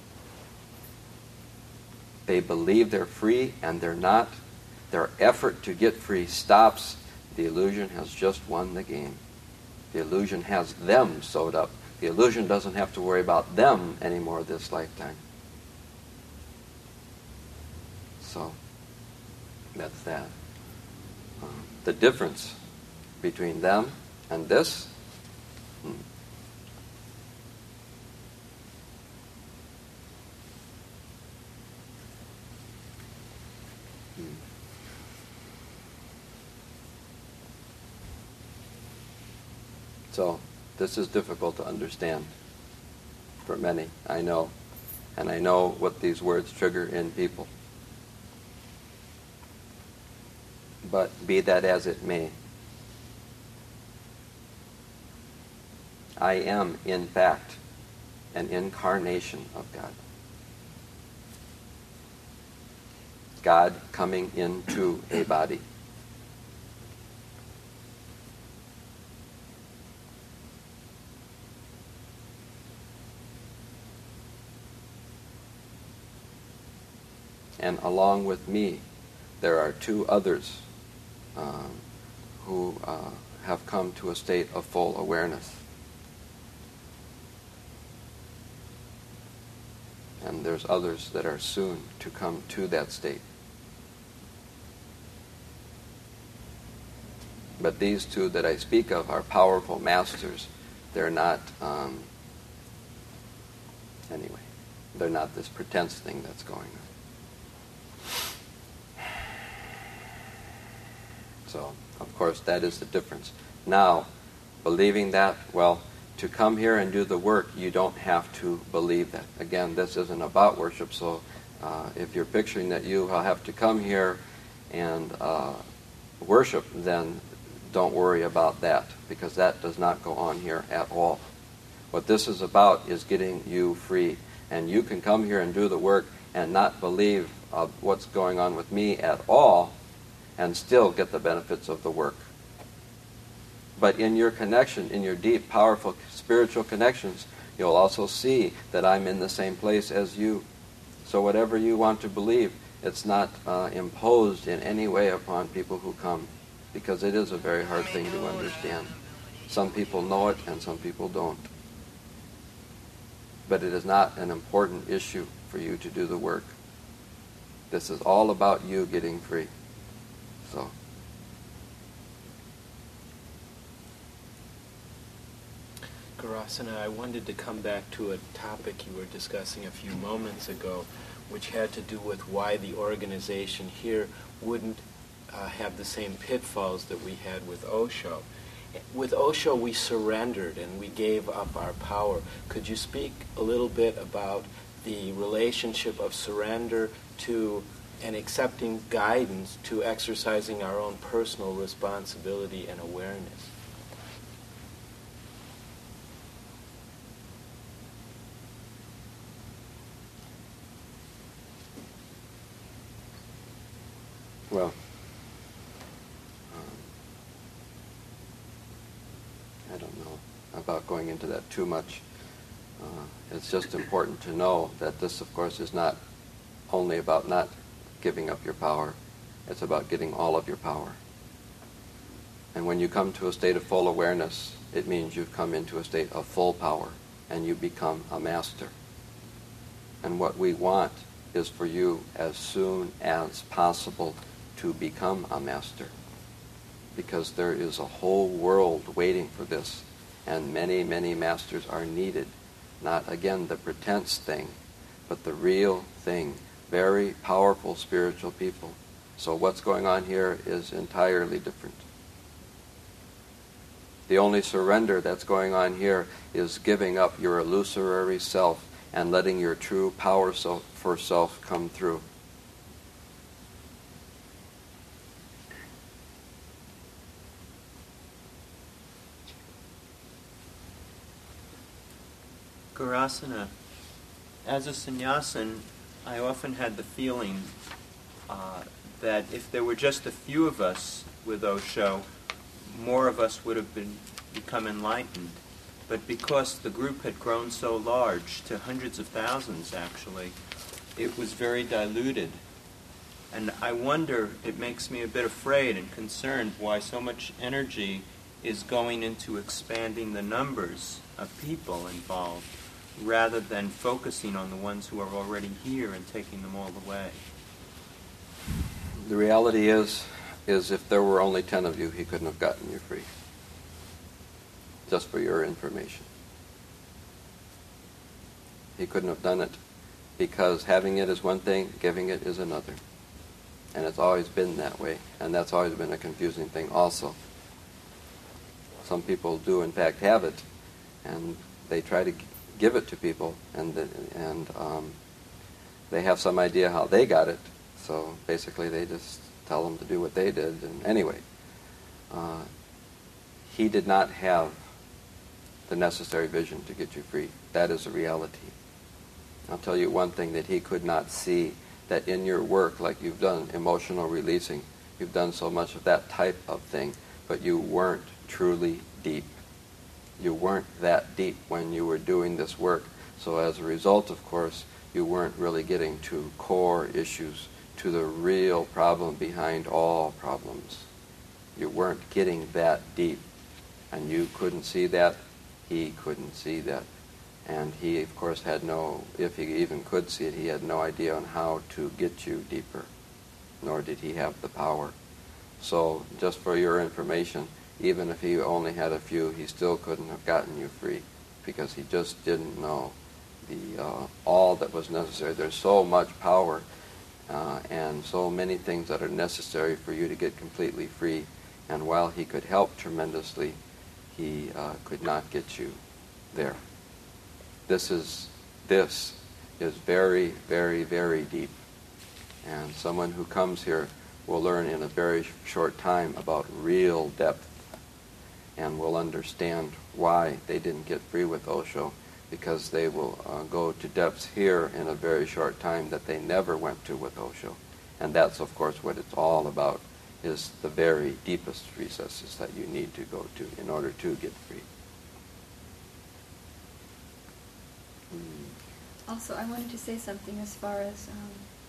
They believe they're free and they're not. Their effort to get free stops. The illusion has just won the game. The illusion has them sewed up. The illusion doesn't have to worry about them anymore this lifetime. So, that's that. Uh, the difference between them and this, hmm. Hmm. So, this is difficult to understand for many, I know. And I know what these words trigger in people. But be that as it may, I am, in fact, an incarnation of God. God coming into a body. And along with me, there are two others um, who uh, have come to a state of full awareness. And there's others that are soon to come to that state. But these two that I speak of are powerful masters. They're not, um, anyway, they're not this pretense thing that's going on. So, of course, that is the difference. Now, believing that, well, to come here and do the work, you don't have to believe that. Again, this isn't about worship, so uh, if you're picturing that you have to come here and uh, worship, then don't worry about that, because that does not go on here at all. What this is about is getting you free. And you can come here and do the work and not believe of what's going on with me at all, and still get the benefits of the work. But in your connection, in your deep, powerful spiritual connections, you'll also see that I'm in the same place as you. So whatever you want to believe, it's not uh, imposed in any way upon people who come, because it is a very hard thing to understand. Some people know it and some people don't. But it is not an important issue for you to do the work. This is all about you getting free. So, Garasana, I wanted to come back to a topic you were discussing a few moments ago, which had to do with why the organization here wouldn't uh, have the same pitfalls that we had with Osho. With Osho, we surrendered and we gave up our power. Could you speak a little bit about the relationship of surrender to and accepting guidance to exercising our own personal responsibility and awareness? Well, um, I don't know about going into that too much. Uh, it's just important to know that this, of course, is not only about not giving up your power. It's about getting all of your power. And when you come to a state of full awareness, it means you've come into a state of full power and you become a master. And what we want is for you as soon as possible to become a master, because there is a whole world waiting for this, and many, many masters are needed. Not, again, the pretense thing, but the real thing. Very powerful spiritual people, So what's going on here is entirely different. The only surrender that's going on here is giving up your illusory self and letting your true power self for self come through. Gurasana, as a sannyasin, I often had the feeling uh, that if there were just a few of us with Osho, more of us would have been become enlightened. But because the group had grown so large, to hundreds of thousands actually, it was very diluted. And I wonder, it makes me a bit afraid and concerned why so much energy is going into expanding the numbers of people involved, rather than focusing on the ones who are already here and taking them all the way. The reality is, is if there were only ten of you, he couldn't have gotten you free. Just for your information. He couldn't have done it because having it is one thing, giving it is another. And it's always been that way, and that's always been a confusing thing also. Some people do in fact have it, and they try to give it to people, and and um, they have some idea how they got it, so basically they just tell them to do what they did. And anyway, uh, he did not have the necessary vision to get you free. That is a reality. I'll tell you one thing that he could not see, that in your work, like you've done, emotional releasing, you've done so much of that type of thing, but you weren't truly deep. You weren't that deep when you were doing this work. So as a result, of course, you weren't really getting to core issues, to the real problem behind all problems. You weren't getting that deep. And you couldn't see that. He couldn't see that. And he, of course, had no, if he even could see it, he had no idea on how to get you deeper, nor did he have the power. So, just for your information, even if he only had a few, he still couldn't have gotten you free, because he just didn't know the uh, all that was necessary. There's so much power uh, and so many things that are necessary for you to get completely free. And while he could help tremendously, he uh, could not get you there. This is this is very, very, very deep. And someone who comes here will learn in a very sh- short time about real depth, and will understand why they didn't get free with Osho, because they will uh, go to depths here in a very short time that they never went to with Osho. And that's, of course, what it's all about, is the very deepest recesses that you need to go to in order to get free. Also, I wanted to say something as far as um,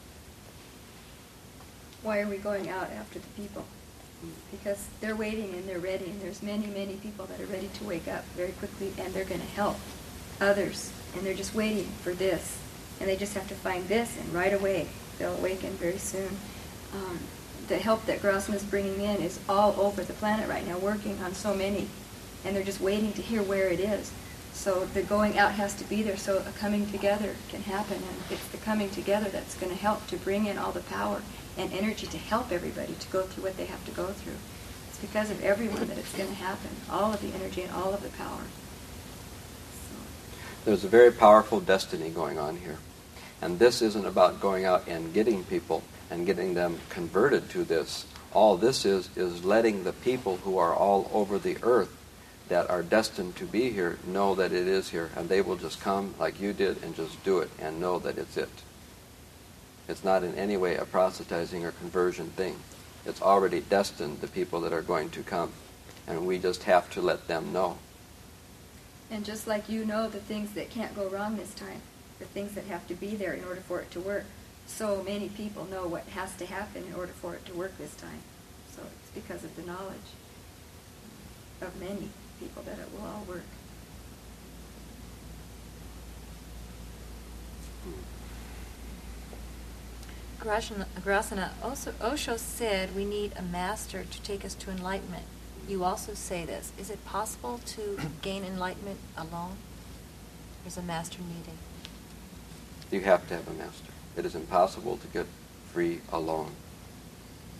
why are we going out after the people? Because they're waiting and they're ready, and there's many, many people that are ready to wake up very quickly, and they're going to help others, and they're just waiting for this, and they just have to find this, and right away they'll awaken very soon. Um, the help that Gurasana is bringing in is all over the planet right now, working on so many, and they're just waiting to hear where it is. So the going out has to be there so a coming together can happen, and it's the coming together that's going to help to bring in all the power and energy to help everybody to go through what they have to go through. It's because of everyone that it's going to happen, all of the energy and all of the power. So. There's a very powerful destiny going on here. And this isn't about going out and getting people and getting them converted to this. All this is, is letting the people who are all over the earth that are destined to be here know that it is here, and they will just come like you did and just do it and know that it's it. It's not in any way a proselytizing or conversion thing. It's already destined, the people that are going to come, and we just have to let them know. And just like you know the things that can't go wrong this time, the things that have to be there in order for it to work, so many people know what has to happen in order for it to work this time. So it's because of the knowledge of many people that it will all work. Gurasana, also Osho said we need a master to take us to enlightenment. You also say this. Is it possible to gain enlightenment alone? There's a master needed. You have to have a master. It is impossible to get free alone.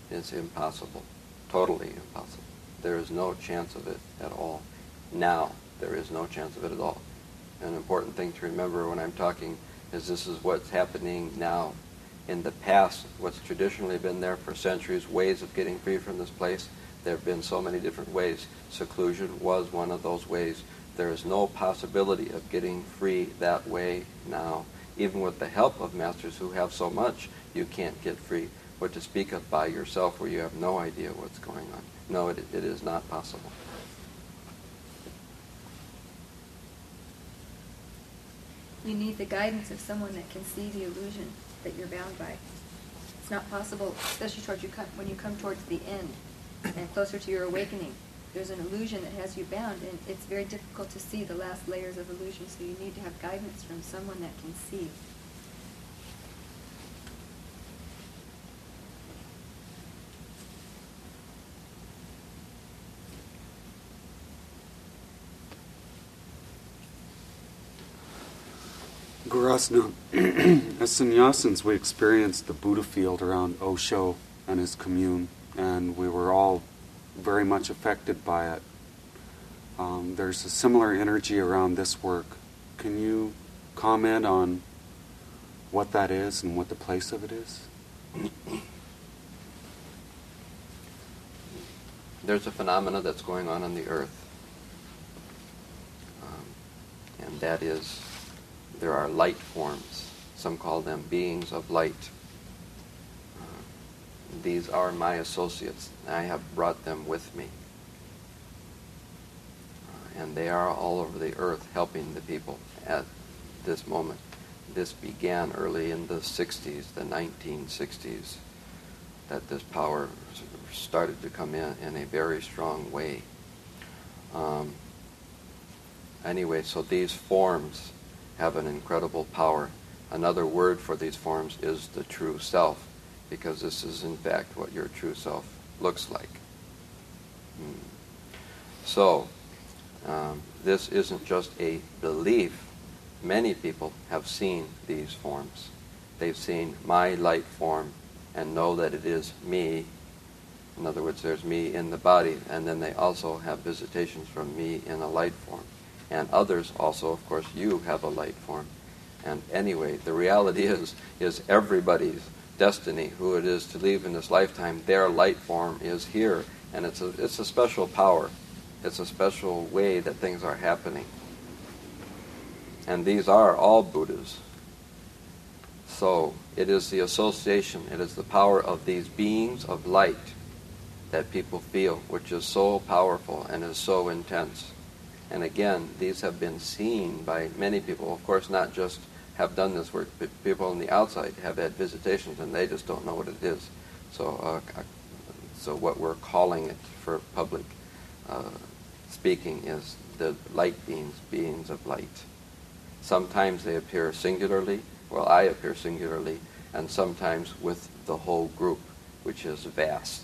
is impossible, totally impossible. There is no chance of it at all. Now, there is no chance of it at all. An important thing to remember when I'm talking is this is what's happening now. In the past, what's traditionally been there for centuries, ways of getting free from this place, there have been so many different ways. Seclusion was one of those ways. There is no possibility of getting free that way now. Even with the help of masters who have so much, you can't get free. But to speak of by yourself where you have no idea what's going on, no, it, it is not possible. You need the guidance of someone that can see the illusion that you're bound by. It's not possible, especially towards you come, when you come towards the end and closer to your awakening. There's an illusion that has you bound, and it's very difficult to see the last layers of illusion, so you need to have guidance from someone that can see. Gurasana, as sannyasins, we experienced the Buddha field around Osho and his commune, and we were all very much affected by it. Um, there's a similar energy around this work. Can you comment on what that is and what the place of it is? There's a phenomena that's going on on the earth, um, and that is there are light forms. Some call them beings of light. Uh, these are my associates. I have brought them with me. Uh, and they are all over the earth helping the people at this moment. This began early in the sixties, the nineteen sixties, that this power started to come in in a very strong way. Um, anyway, so these forms have an incredible power. Another word for these forms is the true self, because this is in fact what your true self looks like. Hmm. So, um, this isn't just a belief. Many people have seen these forms. They've seen my light form and know that it is me. In other words, there's me in the body, and then they also have visitations from me in a light form. And others also, of course, you have a light form. And anyway, the reality is, is everybody's destiny, who it is to leave in this lifetime, their light form is here. And it's a, it's a special power. It's a special way that things are happening. And these are all Buddhas. So it is the association, it is the power of these beings of light that people feel, which is so powerful and is so intense. And again, these have been seen by many people. Of course, not just have done this work, but people on the outside have had visitations, and they just don't know what it is. So, uh, so what we're calling it for public uh, speaking is the light beings, beings of light. Sometimes they appear singularly, well, I appear singularly, and sometimes with the whole group, which is vast.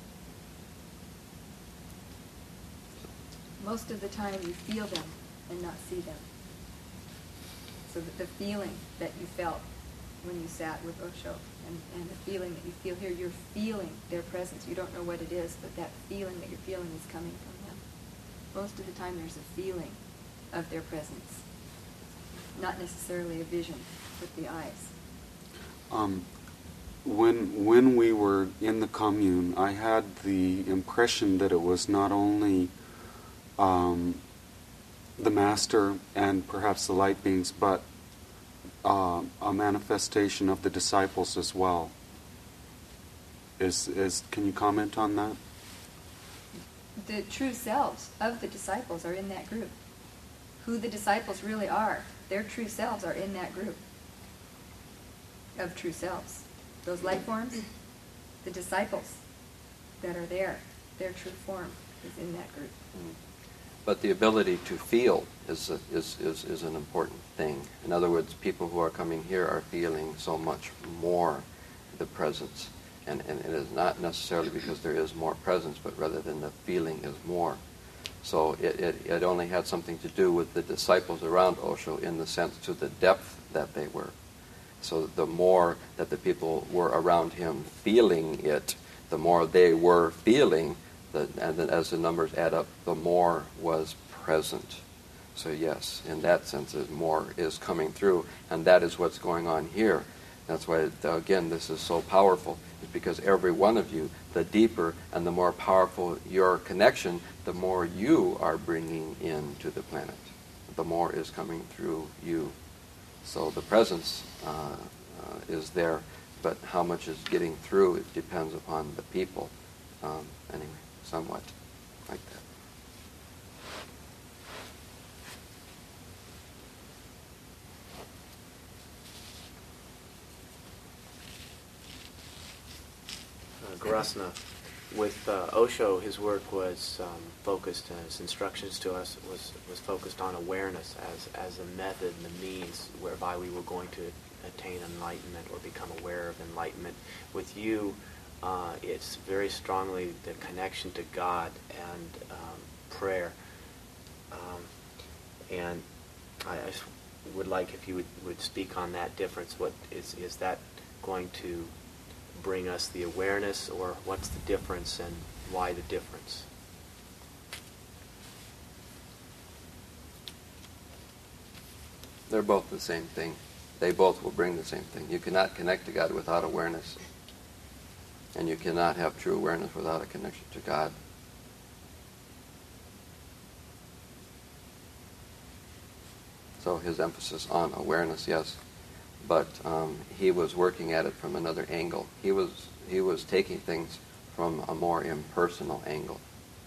Most of the time you feel them and not see them. So that the feeling that you felt when you sat with Osho and, and the feeling that you feel here, you're feeling their presence. You don't know what it is, but that feeling that you're feeling is coming from them. Most of the time there's a feeling of their presence, not necessarily a vision with the eyes. Um, when when we were in the commune, I had the impression that it was not only um, the master and perhaps the light beings, but uh, a manifestation of the disciples as well. Is is can you comment on that? The true selves of the disciples are in that group. Who the disciples really are, their true selves are in that group of true selves. Those light forms, the disciples that are there, their true form is in that group. Mm. But the ability to feel is, a, is, is, is an important thing. In other words, people who are coming here are feeling so much more the presence. And, and it is not necessarily because there is more presence, but rather than the feeling is more. So it, it, it only had something to do with the disciples around Osho in the sense to the depth that they were. So the more that the people were around him feeling it, the more they were feeling, the, and then as the numbers add up, the more was present. So yes, in that sense, it more is coming through, and that is what's going on here. That's why, again, this is so powerful. It's because every one of you, the deeper and the more powerful your connection, the more you are bringing into the planet. The more is coming through you. So the presence uh, uh, is there, but how much is getting through, it depends upon the people. Um, anyway, somewhat like that. Garasana, with uh, Osho, his work was um, focused, uh, his instructions to us was, was focused on awareness as, as a method and a means whereby we were going to attain enlightenment or become aware of enlightenment. With you, uh, it's very strongly the connection to God and um, prayer. Um, and I, I would like if you would, would speak on that difference. What is, is that going to bring us the awareness, or what's the difference and why the difference? They're both the same thing. They both will bring the same thing. You cannot connect to God without awareness. And you cannot have true awareness without a connection to God. So his emphasis on awareness, yes. But um, he was working at it from another angle. He was he was taking things from a more impersonal angle.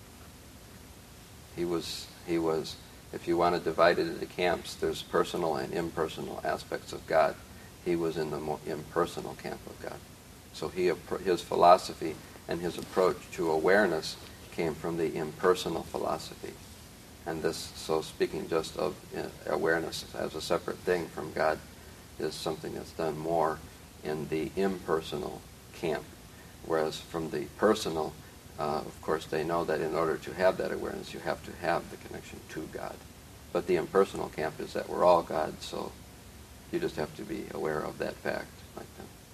He was he was, if you want to divide it into camps, there's personal and impersonal aspects of God. He was in the more impersonal camp of God. So he his philosophy and his approach to awareness came from the impersonal philosophy. And this, so speaking just of awareness as a separate thing from God, is something that's done more in the impersonal camp. Whereas from the personal, uh, of course, they know that in order to have that awareness, you have to have the connection to God. But the impersonal camp is that we're all God, so you just have to be aware of that fact like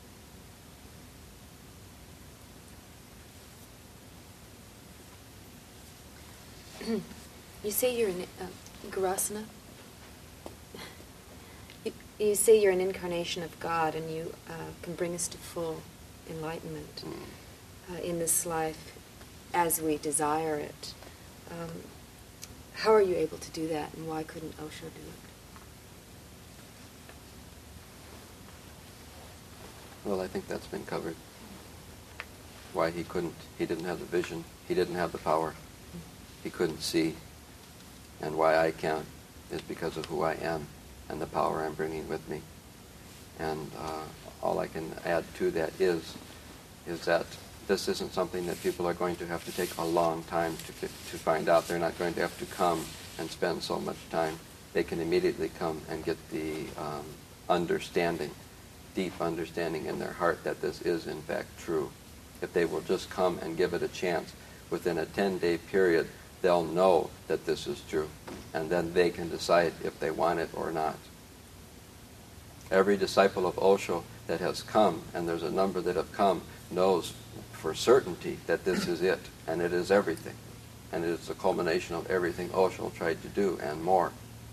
that. You say you're an uh, Garasana? You, you say you're an incarnation of God, and you uh, can bring us to full enlightenment mm. uh, in this life as we desire it. Um, how are you able to do that, and why couldn't Osho do it? Well, I think that's been covered. Why he couldn't, he didn't have the vision, he didn't have the power, he couldn't see. And why I can is because of who I am and the power I'm bringing with me. And uh, all I can add to that is, is that this isn't something that people are going to have to take a long time to to find out. They're not going to have to come and spend so much time. They can immediately come and get the um, understanding, deep understanding in their heart that this is in fact true. If they will just come and give it a chance, within a ten-day period, they'll know that this is true, and then they can decide if they want it or not. Every disciple of Osho that has come, and there's a number that have come, knows for certainty that this is it, and it is everything. And it is the culmination of everything Osho tried to do, and more.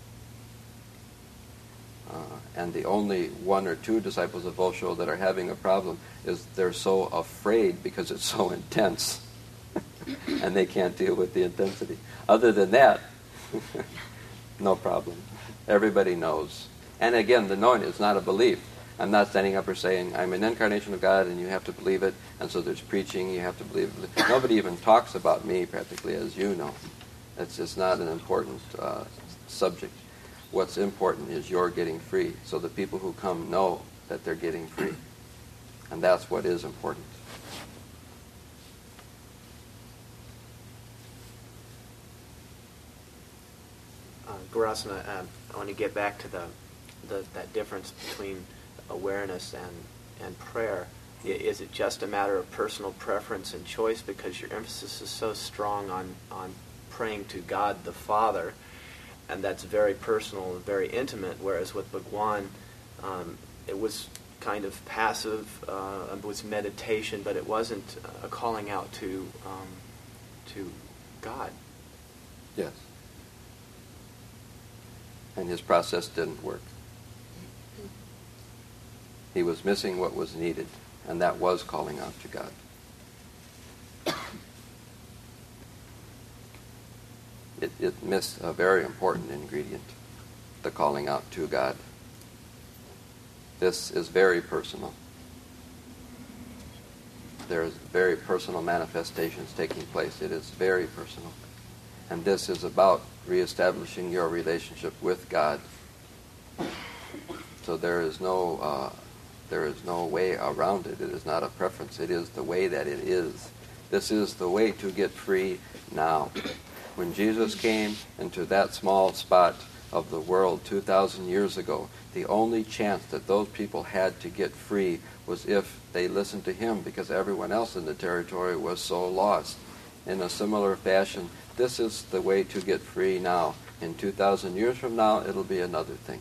Uh, and the only one or two disciples of Osho that are having a problem is they're so afraid because it's so intense. And they can't deal with the intensity. Other than that, no problem. Everybody knows. And again, the knowing is not a belief. I'm not standing up or saying, I'm an incarnation of God and you have to believe it, and so there's preaching, you have to believe it. Nobody even talks about me, practically, as you know. It's just not an important uh, subject. What's important is you're getting free, so the people who come know that they're getting free. And that's what is important. Uh, Garasana, uh, I want to get back to the, the that difference between awareness and, and prayer. I, is it just a matter of personal preference and choice, because your emphasis is so strong on, on praying to God the Father, and that's very personal and very intimate, whereas with Bhagwan, um, it was kind of passive, uh, it was meditation, but it wasn't a calling out to um, to God. Yes. And his process didn't work. He was missing what was needed, and that was calling out to God. It, it missed a very important ingredient, the calling out to God. This is very personal. There's very personal manifestations taking place. It is very personal. And this is about reestablishing your relationship with God. So there is no uh, there is no way around it. It is not a preference. It is the way that it is. This is the way to get free now. When Jesus came into that small spot of the world two thousand years ago, the only chance that those people had to get free was if they listened to him, because everyone else in the territory was so lost. In a similar fashion, this is the way to get free now. In two thousand years from now, it'll be another thing.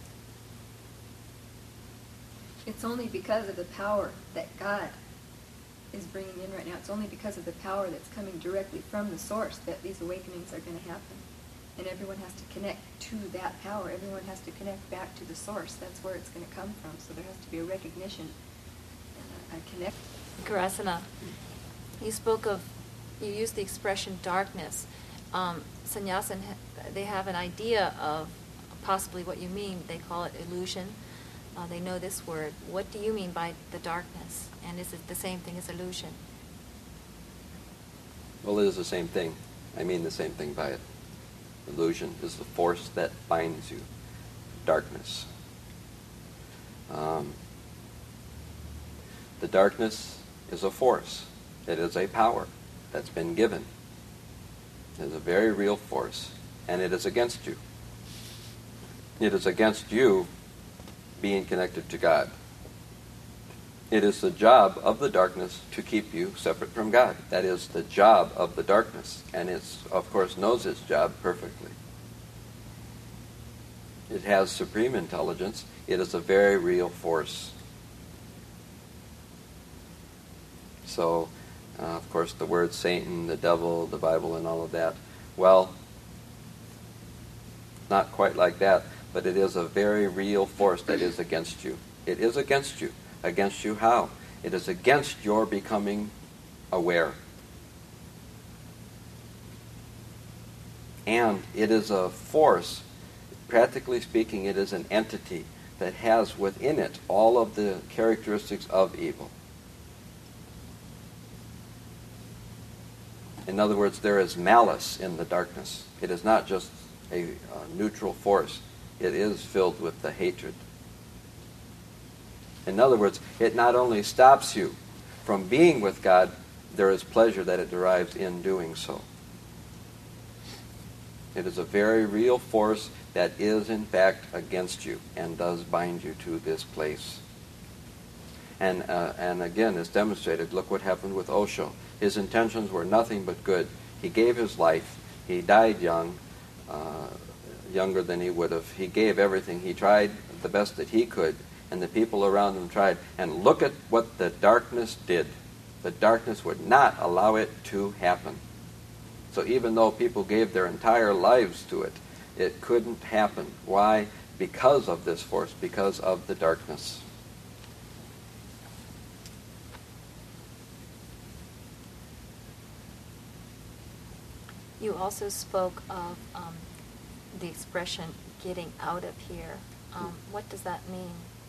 It's only because of the power that God is bringing in right now. It's only because of the power that's coming directly from the source that these awakenings are going to happen. And everyone has to connect to that power. Everyone has to connect back to the source. That's where it's going to come from. So there has to be a recognition and a, a connect. Karasana, you spoke of, you used the expression darkness. Um, Sannyasin, they have an idea of possibly what you mean. They call it illusion. Uh, they know this word. What do you mean by the darkness? And is it the same thing as illusion? Well, it is the same thing. I mean the same thing by it. Illusion is the force that binds you. Darkness. Um, the darkness is a force. It is a power that's been given. It is a very real force, and it is against you. It is against you being connected to God. It is the job of the darkness to keep you separate from God. That is the job of the darkness, and it, of course, knows its job perfectly. It has supreme intelligence. It is a very real force. So, uh, of course, the word Satan, the devil, the Bible, and all of that, well, not quite like that, but it is a very real force that is against you. It is against you. Against you how? It is against your becoming aware. And it is a force, practically speaking, it is an entity that has within it all of the characteristics of evil. In other words, there is malice in the darkness. It is not just a uh, neutral force. It is filled with the hatred. In other words, it not only stops you from being with God, there is pleasure that it derives in doing so. It is a very real force that is, in fact, against you and does bind you to this place. And, uh, and again, it's demonstrated. Look what happened with Osho. His intentions were nothing but good. He gave his life. He died young. Uh, younger than he would have. He gave everything. He tried the best that he could, and the people around him tried. And look at what the darkness did. The darkness would not allow it to happen. So even though people gave their entire lives to it, it couldn't happen. Why? Because of this force, because of the darkness. You also spoke of um, the expression getting out of here. Um, what does that mean?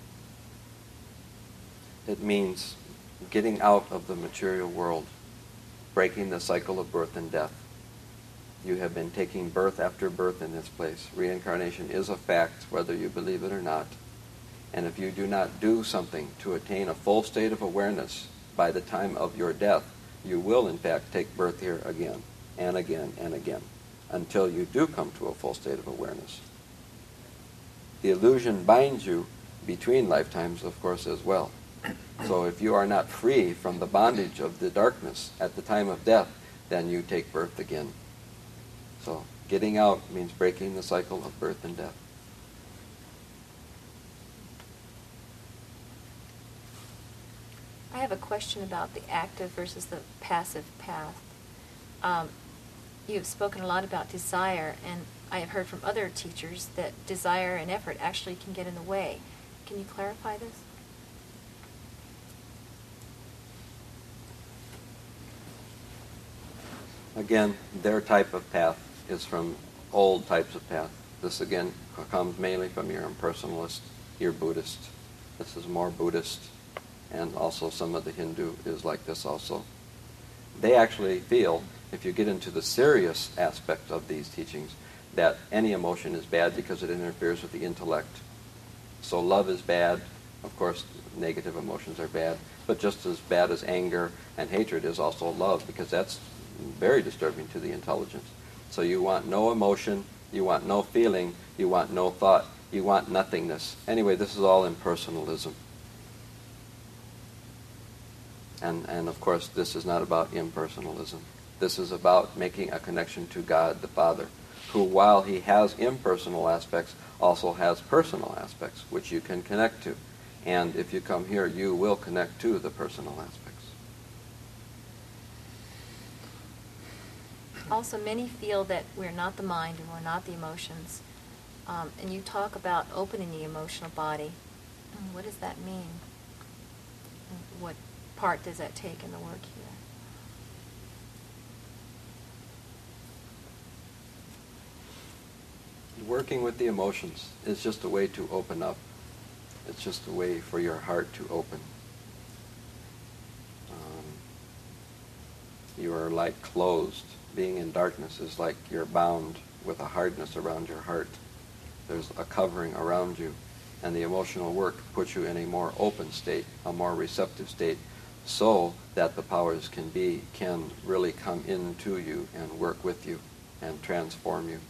It means getting out of the material world, breaking the cycle of birth and death. You have been taking birth after birth in this place. Reincarnation is a fact, whether you believe it or not. And if you do not do something to attain a full state of awareness by the time of your death, you will in fact take birth here again and again and again until you do come to a full state of awareness. The illusion binds you between lifetimes, of course, as well. So if you are not free from the bondage of the darkness at the time of death, then you take birth again. So getting out means breaking the cycle of birth and death. have a question about the active versus the passive path. Um, you have spoken a lot about desire, and I have heard from other teachers that desire and effort actually can get in the way. Can you clarify this? Again, their type of path is from old types of path. This again comes mainly from your impersonalist, your Buddhist. This is more Buddhist, and also some of the Hindu is like this also. They actually feel, if you get into the serious aspect of these teachings, that any emotion is bad because it interferes with the intellect. So love is bad. Of course, negative emotions are bad, but just as bad as anger and hatred is also love, because that's very disturbing to the intelligence. So you want no emotion, you want no feeling, you want no thought, you want nothingness. Anyway, this is all impersonalism. And, and of course, this is not about impersonalism. This is about making a connection to God the Father, who, while he has impersonal aspects, also has personal aspects, which you can connect to. And if you come here, you will connect to the personal aspects. Also, many feel that we're not the mind and we're not the emotions. Um, and you talk about opening the emotional body. What does that mean? What part does that take in the work here? Working with the emotions is just a way to open up. It's just a way for your heart to open. Um, you are like closed. Being in darkness is like you're bound with a hardness around your heart. There's a covering around you. And the emotional work puts you in a more open state, a more receptive state, so that the powers can be, can really come into you and work with you and transform you.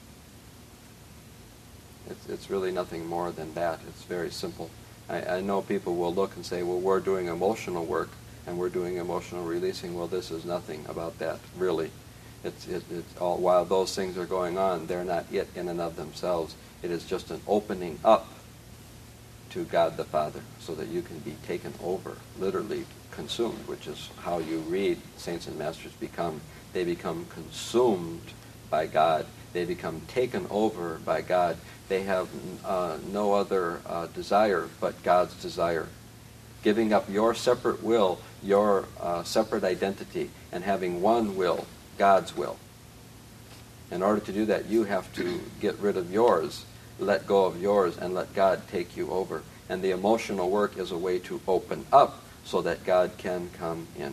It's, it's really nothing more than that. It's very simple. I, I know people will look and say, well, we're doing emotional work and we're doing emotional releasing. Well, this is nothing about that, really. It's, it, it's all, while those things are going on, they're not it in and of themselves. It is just an opening up to God the Father so that you can be taken over, literally consumed, which is how you read saints and masters become. They become consumed by God. They become taken over by God. They have uh, no other uh, desire but God's desire. Giving up your separate will, your uh, separate identity, and having one will, God's will. In order to do that, you have to get rid of yours, let go of yours, and let God take you over. And the emotional work is a way to open up so that God can come in.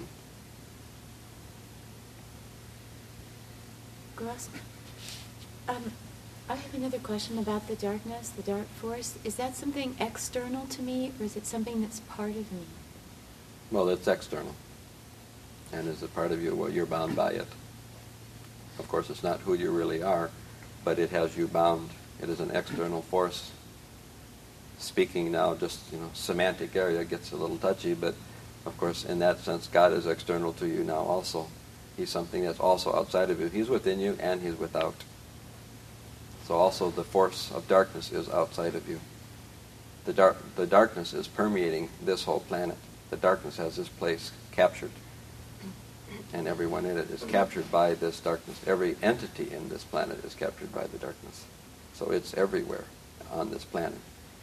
Gross, um, I have another question about the darkness, the dark force. Is that something external to me, or is it something that's part of me? Well, it's external. And as a part of you, well, you're bound by it. Of course, it's not who you really are, but it has you bound. It is an external force. Speaking now, just, you know, semantic area gets a little touchy, but of course, in that sense, God is external to you now also. He's something that's also outside of you. He's within you and he's without. So also the force of darkness is outside of you. The dark, the darkness is permeating this whole planet. The darkness has this place captured. And everyone in it is captured by this darkness. Every entity in this planet is captured by the darkness. So it's everywhere on this planet.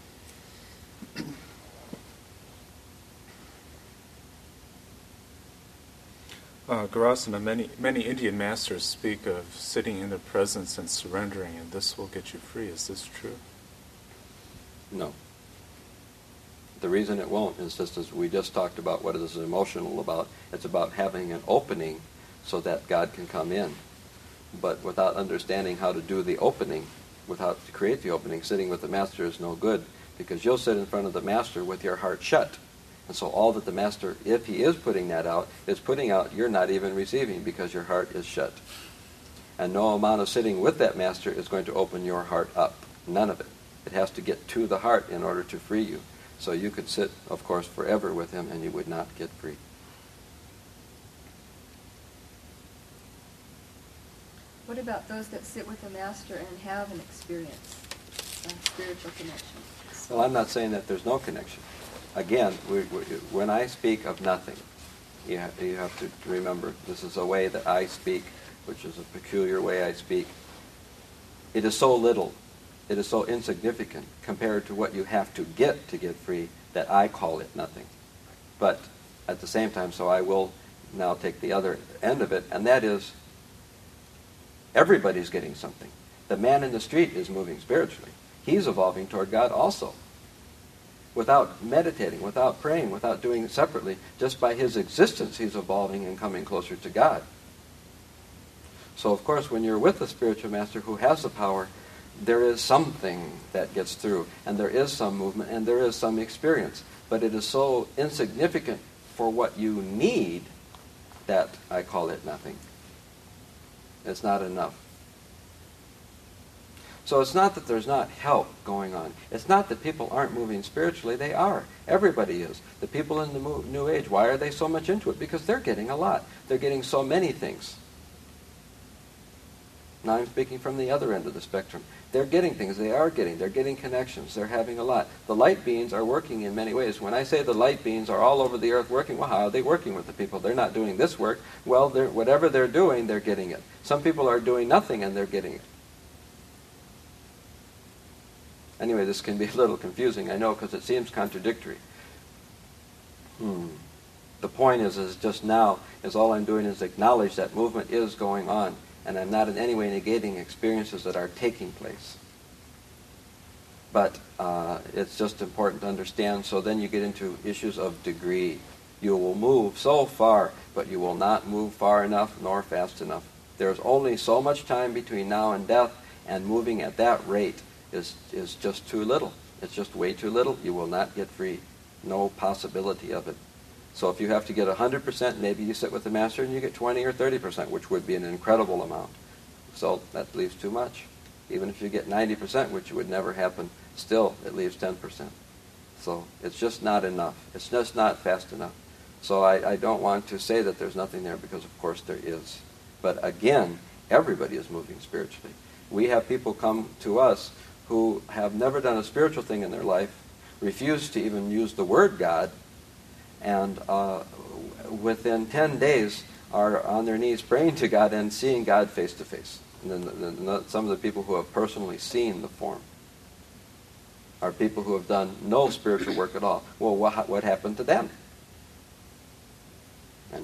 Uh, Garasana, many, many Indian masters speak of sitting in their presence and surrendering, and this will get you free. Is this true? No. The reason it won't is just as we just talked about what it is emotional about. It's about having an opening so that God can come in. But without understanding how to do the opening, without to create the opening, sitting with the master is no good, because you'll sit in front of the master with your heart shut. And so all that the master, if he is putting that out, is putting out you're not even receiving because your heart is shut. And no amount of sitting with that master is going to open your heart up. None of it. It has to get to the heart in order to free you. So you could sit, of course, forever with him and you would not get free. What about those that sit with the master and have an experience, a spiritual connection? Well, I'm not saying that there's no connection. again, we, we, when I speak of nothing, you have, you have to remember this is a way that I speak, which is a peculiar way I speak. It is so little, it is so insignificant compared to what you have to get to get free that I call it nothing. But at the same time, so I will now take the other end of it, and that is everybody's getting something. The man in the street is moving spiritually. He's evolving toward God also. Without meditating, without praying, without doing it separately, just by his existence he's evolving and coming closer to God. So of course when you're with a spiritual master who has the power, there is something that gets through, and there is some movement, and there is some experience. But it is so insignificant for what you need that I call it nothing. It's not enough. So it's not that there's not help going on. It's not that people aren't moving spiritually. They are. Everybody is. The people in the New Age, why are they so much into it? Because they're getting a lot. They're getting so many things. Now I'm speaking from the other end of the spectrum. They're getting things. They are getting. They're getting connections. They're having a lot. The light beings are working in many ways. When I say the light beings are all over the earth working, well, how are they working with the people? They're not doing this work. Well, they're, whatever they're doing, they're getting it. Some people are doing nothing and they're getting it. Anyway, this can be a little confusing, I know, because it seems contradictory. Hmm. The point is, is just now, is all I'm doing is acknowledge that movement is going on, and I'm not in any way negating experiences that are taking place. But uh, it's just important to understand, so then you get into issues of degree. You will move so far, but you will not move far enough nor fast enough. There's only so much time between now and death, and moving at that rate is is just too little. It's just way too little. You will not get free. No possibility of it. So if you have to get one hundred percent, maybe you sit with the master and you get twenty or thirty percent, which would be an incredible amount. So that leaves too much. Even if you get ninety percent, which would never happen, still it leaves ten percent. So it's just not enough. It's just not fast enough. So I, I don't want to say that there's nothing there, because of course there is. But again, everybody is moving spiritually. We have people come to us who have never done a spiritual thing in their life, refuse to even use the word God, and uh, within ten days are on their knees praying to God and seeing God face to face. And then the, the, some of the people who have personally seen the form are people who have done no spiritual work at all. Well, what, what happened to them? Anyway.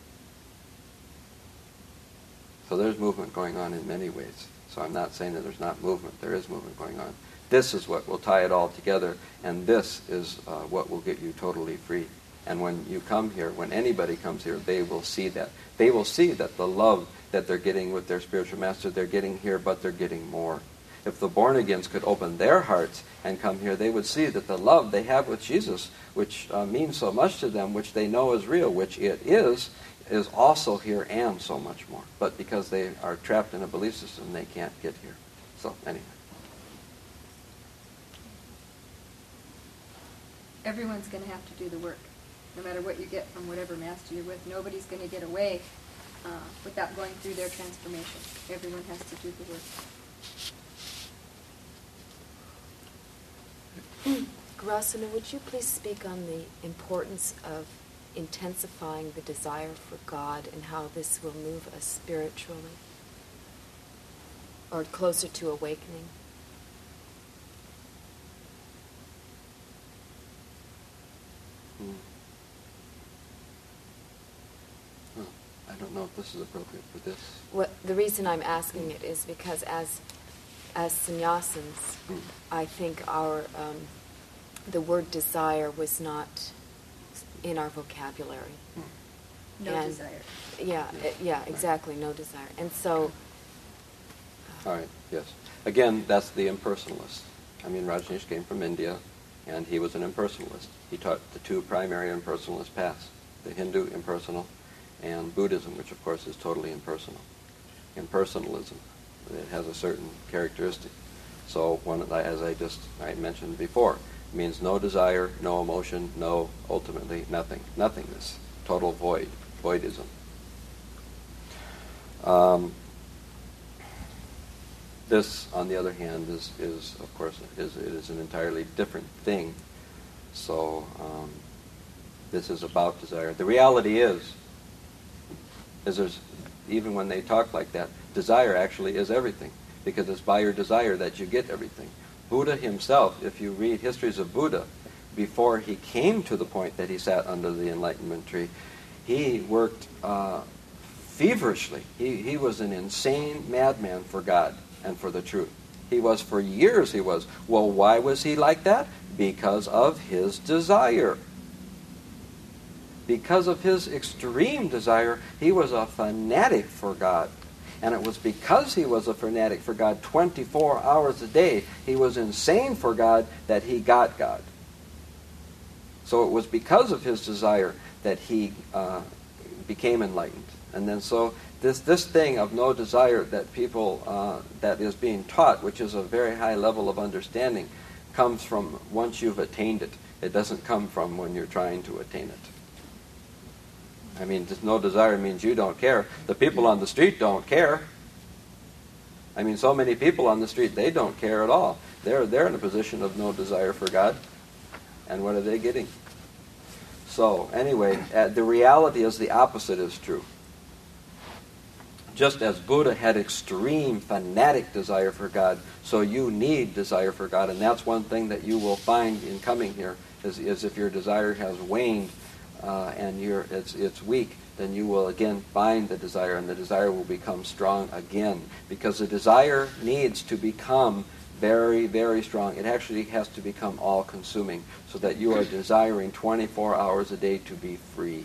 So there's movement going on in many ways. So I'm not saying that there's not movement. There is movement going on. This is what will tie it all together, and this is uh, what will get you totally free. And when you come here, when anybody comes here, they will see that. They will see that the love that they're getting with their spiritual master, they're getting here, but they're getting more. If the born-agains could open their hearts and come here, they would see that the love they have with Jesus, which uh, means so much to them, which they know is real, which it is, is also here and so much more. But because they are trapped in a belief system, they can't get here. So anyway. Everyone's going to have to do the work, no matter what you get from whatever master you're with. Nobody's going to get away uh, without going through their transformation. Everyone has to do the work. Grasana, would you please speak on the importance of intensifying the desire for God and how this will move us spiritually or closer to awakening? Hmm. Well, I don't know if this is appropriate for this. Well, the reason I'm asking it is because as as sannyasins, Hmm. I think our um, the word desire was not in our vocabulary. Hmm. No And- desire. Yeah, uh, yeah, exactly, no desire. And so, All right, yes. Again, that's the impersonalist. I mean, Rajneesh came from India, and he was an impersonalist. He taught the two primary impersonalist paths, the Hindu impersonal and Buddhism, which of course is totally impersonal. Impersonalism, it has a certain characteristic. So, one, as I just I mentioned before, it means no desire, no emotion, no, ultimately, nothing. Nothingness. Total void. Voidism. Um, this, on the other hand, is, is of course, is, it is an entirely different thing. So um, this is about desire. The reality is, is there's, even when they talk like that, desire actually is everything, because it's by your desire that you get everything. Buddha himself, if you read histories of Buddha, before he came to the point that he sat under the enlightenment tree, he worked uh, feverishly. He, he was an insane madman for God and for the truth. He was for years, he was. Well, why was he like that? Because of his desire. Because of his extreme desire, he was a fanatic for God. And it was because he was a fanatic for God twenty-four hours a day, he was insane for God, that he got God. So it was because of his desire that he uh, became enlightened. And then so this this thing of no desire that people, uh, that is being taught, which is a very high level of understanding, comes from once you've attained it. It doesn't come from when you're trying to attain it. I mean, just no desire means you don't care. The people on the street don't care. I mean, so many people on the street, they don't care at all. They're, they're in a position of no desire for God. And what are they getting? So, anyway, uh, the reality is the opposite is true. Just as Buddha had extreme, fanatic desire for God, so you need desire for God. And that's one thing that you will find in coming here, is, is if your desire has waned, Uh, and you're, it's, it's weak, then you will again find the desire, and the desire will become strong again. Because the desire needs to become very, very strong. It actually has to become all-consuming, so that you are desiring twenty-four hours a day to be free.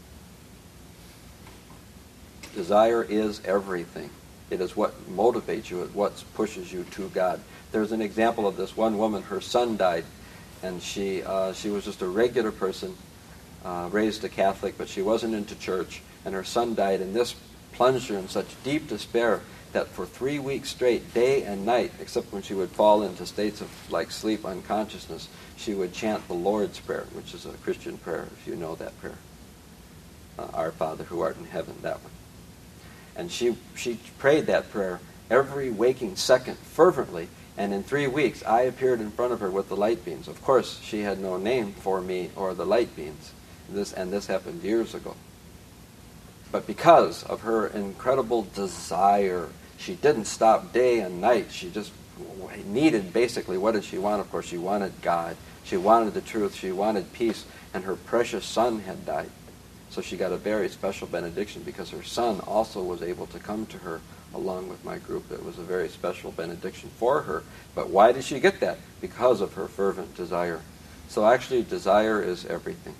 Desire is everything. It is what motivates you. It's what pushes you to God. There's an example of this. One woman, her son died, and she uh, she was just a regular person, Uh, raised a Catholic, but she wasn't into church, and her son died, and this plunged her in such deep despair that for three weeks straight, day and night, except when she would fall into states of like sleep unconsciousness, she would chant the Lord's Prayer, which is a Christian prayer, if you know that prayer. Uh, Our Father who art in heaven, that one. And she she prayed that prayer every waking second fervently, and in three weeks I appeared in front of her with the light beams. Of course, she had no name for me or the light beams. This and this happened years ago. But because of her incredible desire, she didn't stop day and night. She just needed, basically, what did she want? Of course, she wanted God. She wanted the truth. She wanted peace. And her precious son had died. So she got a very special benediction because her son also was able to come to her along with my group. It was a very special benediction for her. But why did she get that? Because of her fervent desire. So actually, desire is everything.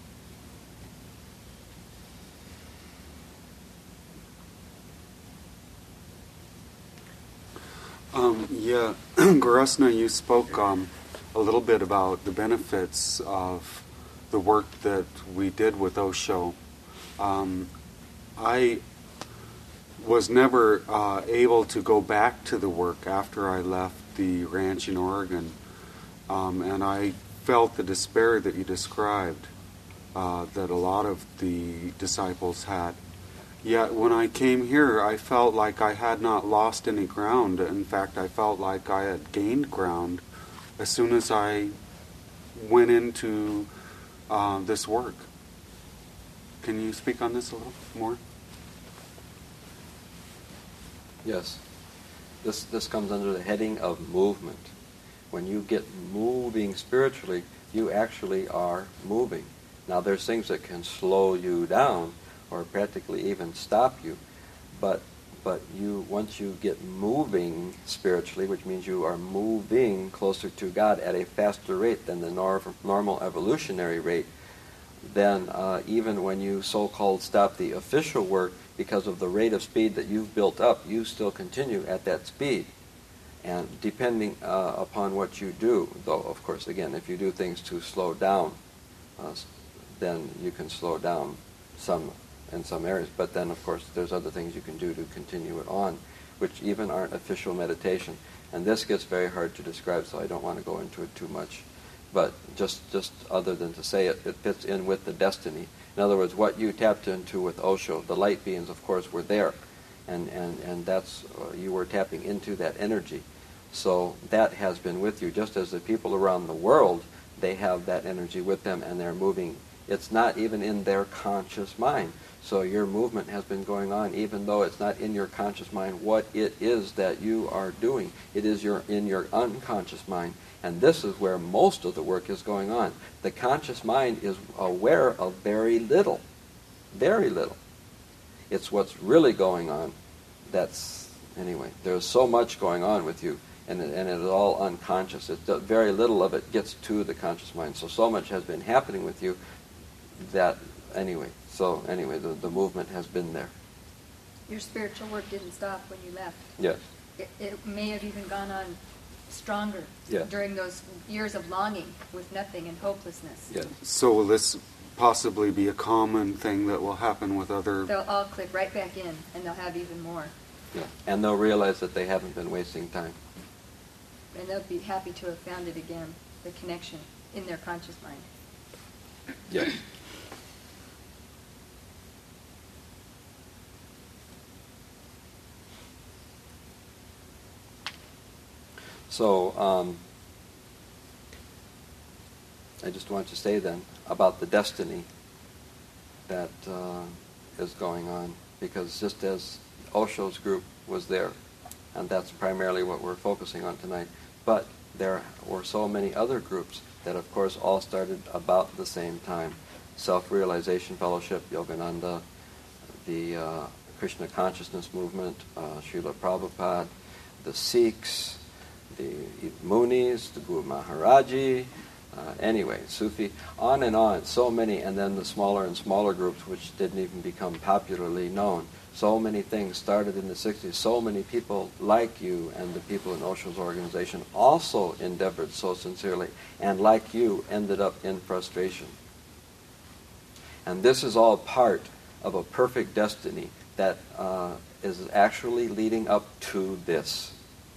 Um, yeah, Garasana, you spoke um, a little bit about the benefits of the work that we did with Osho. Um, I was never uh, able to go back to the work after I left the ranch in Oregon, um, and I felt the despair that you described, uh, that a lot of the disciples had. Yet when I came here, I felt like I had not lost any ground. In fact, I felt like I had gained ground as soon as I went into uh, this work. Can you speak on this a little more? Yes. This, this comes under the heading of movement. When you get moving spiritually, you actually are moving. Now, there's things that can slow you down, or practically even stop you, but but you once you get moving spiritually, which means you are moving closer to God at a faster rate than the nor- normal evolutionary rate, then uh, even when you so-called stop the official work because of the rate of speed that you've built up, you still continue at that speed. And depending uh, upon what you do, though, of course, again, if you do things to slow down, uh, then you can slow down some in some areas, but then of course there's other things you can do to continue it on, which even aren't official meditation. And this gets very hard to describe, so I don't want to go into it too much. But just just other than to say it, it fits in with the destiny. In other words, what you tapped into with Osho, the light beings, of course, were there, and and and that's uh, you were tapping into that energy. So that has been with you, just as the people around the world they have that energy with them and they're moving. It's not even in their conscious mind. So your movement has been going on even though it's not in your conscious mind what it is that you are doing. It is your in your unconscious mind. And this is where most of the work is going on. The conscious mind is aware of very little. Very little. It's what's really going on. That's, anyway, there's so much going on with you, and it, and it is all unconscious. It, very little of it gets to the conscious mind. So, so much has been happening with you that, anyway, so anyway, the, the movement has been there. Your spiritual work didn't stop when you left. Yes. It, it may have even gone on stronger Yes. during those years of longing with nothing and hopelessness. Yes. So will this possibly be a common thing that will happen with other... They'll all click right back in, and they'll have even more. Yeah. And they'll realize that they haven't been wasting time. And they'll be happy to have found it again, the connection in their conscious mind. Yes. So, um, I just want to say then about the destiny that uh, is going on, because just as Osho's group was there, and that's primarily what we're focusing on tonight, but there were so many other groups that, of course, all started about the same time. Self-Realization Fellowship, Yogananda, the uh, Krishna Consciousness Movement, uh, Srila Prabhupada, the Sikhs, the Munis, the Guru Maharaji, uh, anyway, Sufi, on and on, so many, and then the smaller and smaller groups which didn't even become popularly known. So many things started in the sixties. So many people like you and the people in Osho's organization also endeavored so sincerely, and like you, ended up in frustration. And this is all part of a perfect destiny that uh, is actually leading up to this.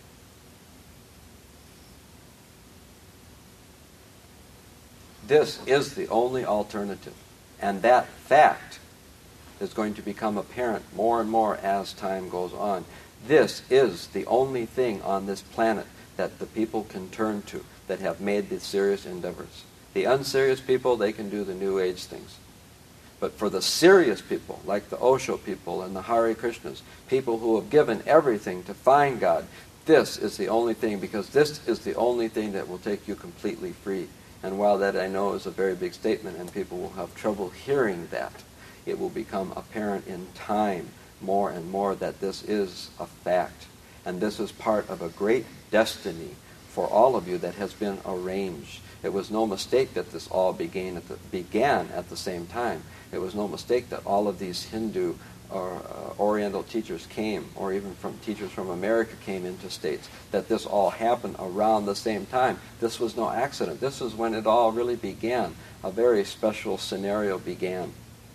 This is the only alternative. And that fact is going to become apparent more and more as time goes on. This is the only thing on this planet that the people can turn to that have made the serious endeavors. The unserious people, they can do the New Age things. But for the serious people, like the Osho people and the Hare Krishnas, people who have given everything to find God, this is the only thing, because this is the only thing that will take you completely free. And while that I know is a very big statement and people will have trouble hearing that, it will become apparent in time more and more that this is a fact. And this is part of a great destiny for all of you that has been arranged. It was no mistake that this all began at the, began at the same time. It was no mistake that all of these Hindu or uh, Oriental teachers came, or even from teachers from America came into states, that this all happened around the same time. This was no accident. This is when it all really began. A very special scenario began.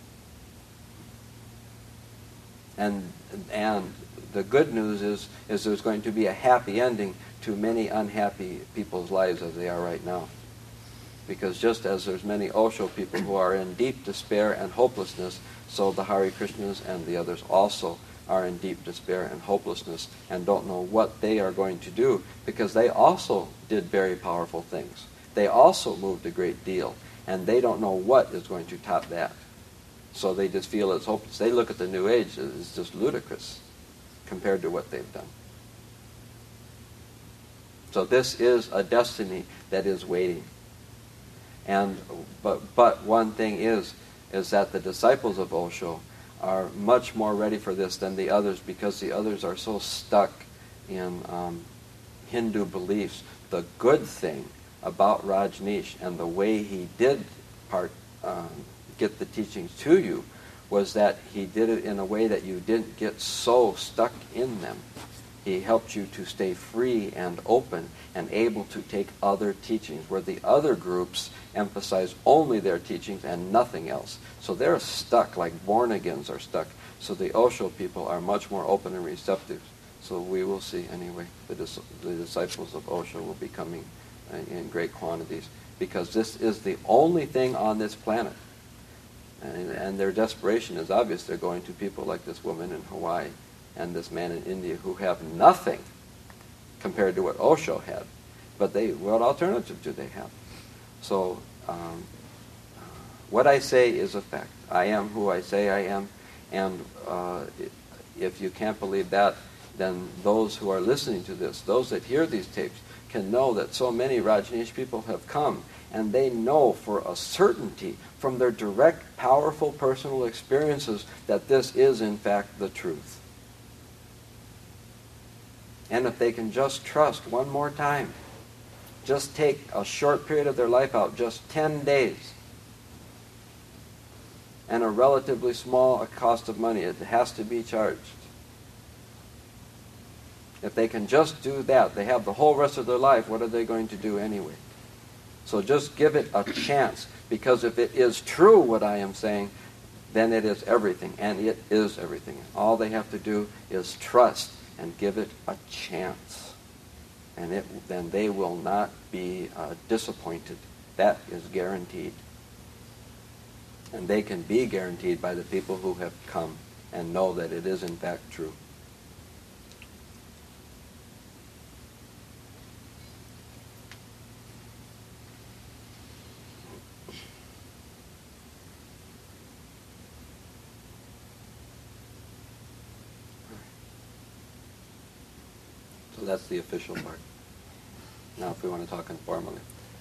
And and the good news is, is there's going to be a happy ending to many unhappy people's lives as they are right now. Because just as there's many Osho people who are in deep despair and hopelessness, so the Hare Krishnas and the others also are in deep despair and hopelessness and don't know what they are going to do, because they also did very powerful things. They also moved a great deal, and they don't know what is going to top that. So they just feel it's hopeless. They look at the New Age as just ludicrous compared to what they've done. So this is a destiny that is waiting. And but but one thing is is that the disciples of Osho are much more ready for this than the others, because the others are so stuck in um, Hindu beliefs. The good thing about Rajneesh and the way he did part um, get the teachings to you was that he did it in a way that you didn't get so stuck in them. He helped you to stay free and open and able to take other teachings, where the other groups emphasize only their teachings and nothing else. So they're stuck, like born-agains are stuck. So the Osho people are much more open and receptive. So we will see, anyway, the, dis- the disciples of Osho will be coming uh, in great quantities, because this is the only thing on this planet. And, and their desperation is obvious. They're going to people like this woman in Hawaii and this man in India who have nothing compared to what Osho had. But they, what alternative do they have? So um, what I say is a fact. I am who I say I am, and uh, if you can't believe that, then those who are listening to this, those that hear these tapes, can know that so many Rajneesh people have come, and they know for a certainty from their direct, powerful personal experiences that this is in fact the truth. And if they can just trust one more time, just take a short period of their life out, just ten days, and a relatively small cost of money, it has to be charged. If they can just do that, they have the whole rest of their life. What are they going to do anyway? So just give it a chance, because if it is true what I am saying, then it is everything, and it is everything. All they have to do is trust and give it a chance, and it, then they will not be uh, disappointed. That is guaranteed. And they can be guaranteed by the people who have come and know that it is in fact true. So that's the official part. Now if we want to talk informally.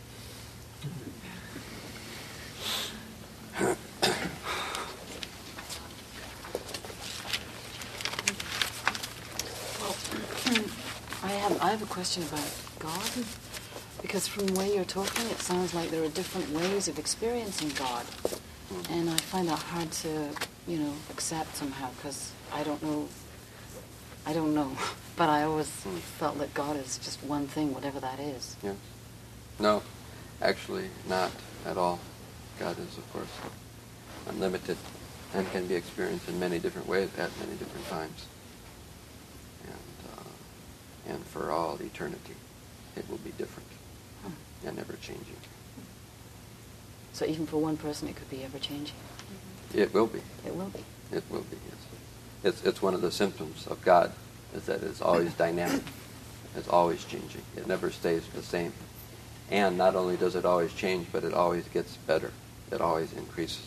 I have I have a question about God, because from the way you're talking, it sounds like there are different ways of experiencing God, and I find that hard to, you know, accept somehow, because I don't know. I don't know, but I always felt that God is just one thing, whatever that is. Yeah. No, actually not at all. God is, of course, unlimited and can be experienced in many different ways at many different times. And uh, and for all eternity, it will be different Hmm. and ever changing. So even for one person, it could be ever changing. It will be. It will be. It will be, yes. It's, it's one of the symptoms of God, is that it's always dynamic. It's always changing. It never stays the same. And not only does it always change, but it always gets better. It always increases.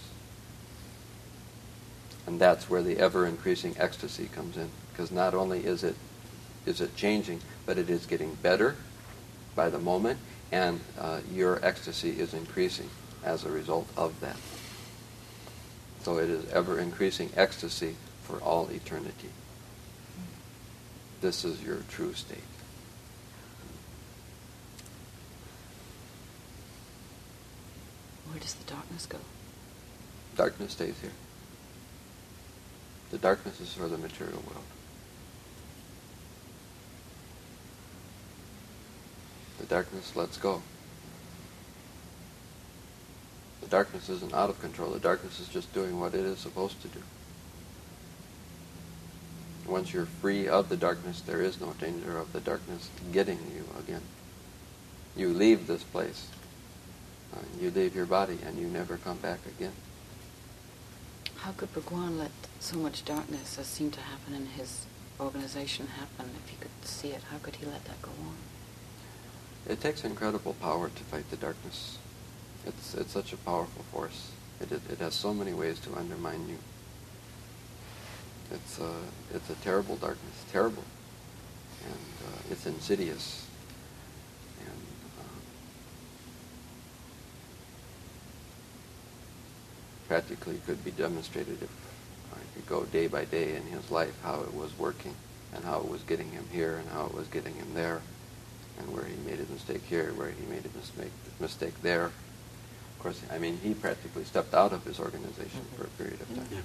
And that's where the ever-increasing ecstasy comes in. Because not only is it is it changing, but it is getting better by the moment, and uh, your ecstasy is increasing as a result of that. So it is ever-increasing ecstasy for all eternity. This is your true state. Where does the darkness go? Darkness stays here. The darkness is for the material world. The darkness lets go. The darkness isn't out of control. The darkness is just doing what it is supposed to do. Once you're free of the darkness, there is no danger of the darkness getting you again. You leave this place. Uh, you leave your body and you never come back again. How could Bhagwan let so much darkness, as seemed to happen in his organization, happen? If he could see it, how could he let that go on? It takes incredible power to fight the darkness. It's it's such a powerful force. It it, it has so many ways to undermine you. It's uh, it's a terrible darkness, terrible, and uh, it's insidious. And um, practically could be demonstrated if I could go day by day in his life how it was working, and how it was getting him here, and how it was getting him there, and where he made a mistake here, where he made a mistake mistake there. Of course, I mean, he practically stepped out of his organization mm-hmm. for a period of time. Yeah.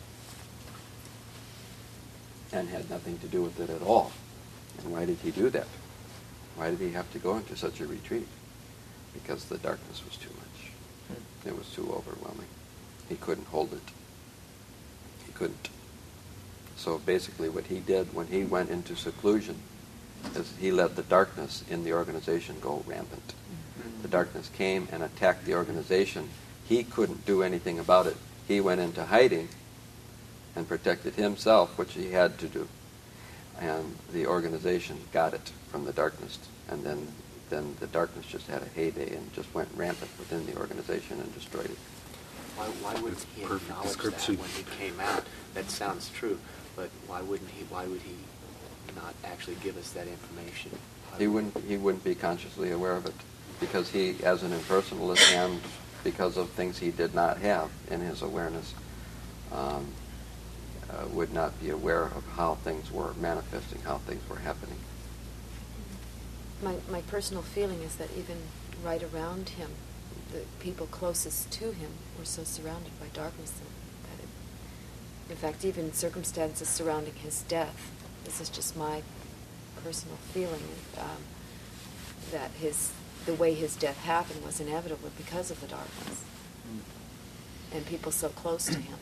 And had nothing to do with it at all. And why did he do that? Why did he have to go into such a retreat? Because the darkness was too much. Mm. It was too overwhelming. He couldn't hold it. He couldn't. So basically what he did when he went into seclusion is he let the darkness in the organization go rampant. Mm-hmm. The darkness came and attacked the organization. He couldn't do anything about it. He went into hiding and protected himself, which he had to do. And the organization got it from the darkness and then then the darkness just had a heyday and just went rampant within the organization and destroyed it. Why, why wouldn't he Perfect acknowledge description. that when he came out? That sounds true, but why wouldn't he? Why would he not actually give us that information? He wouldn't. He wouldn't be consciously aware of it because he, as an impersonalist, and because of things he did not have in his awareness, um, uh, would not be aware of how things were manifesting, how things were happening. My, my personal feeling is that even right around him, the people closest to him were so surrounded by darkness that, that it, in fact, even circumstances surrounding his death, this is just my personal feeling, um, that his the way his death happened was inevitable because of the darkness and people so close to him.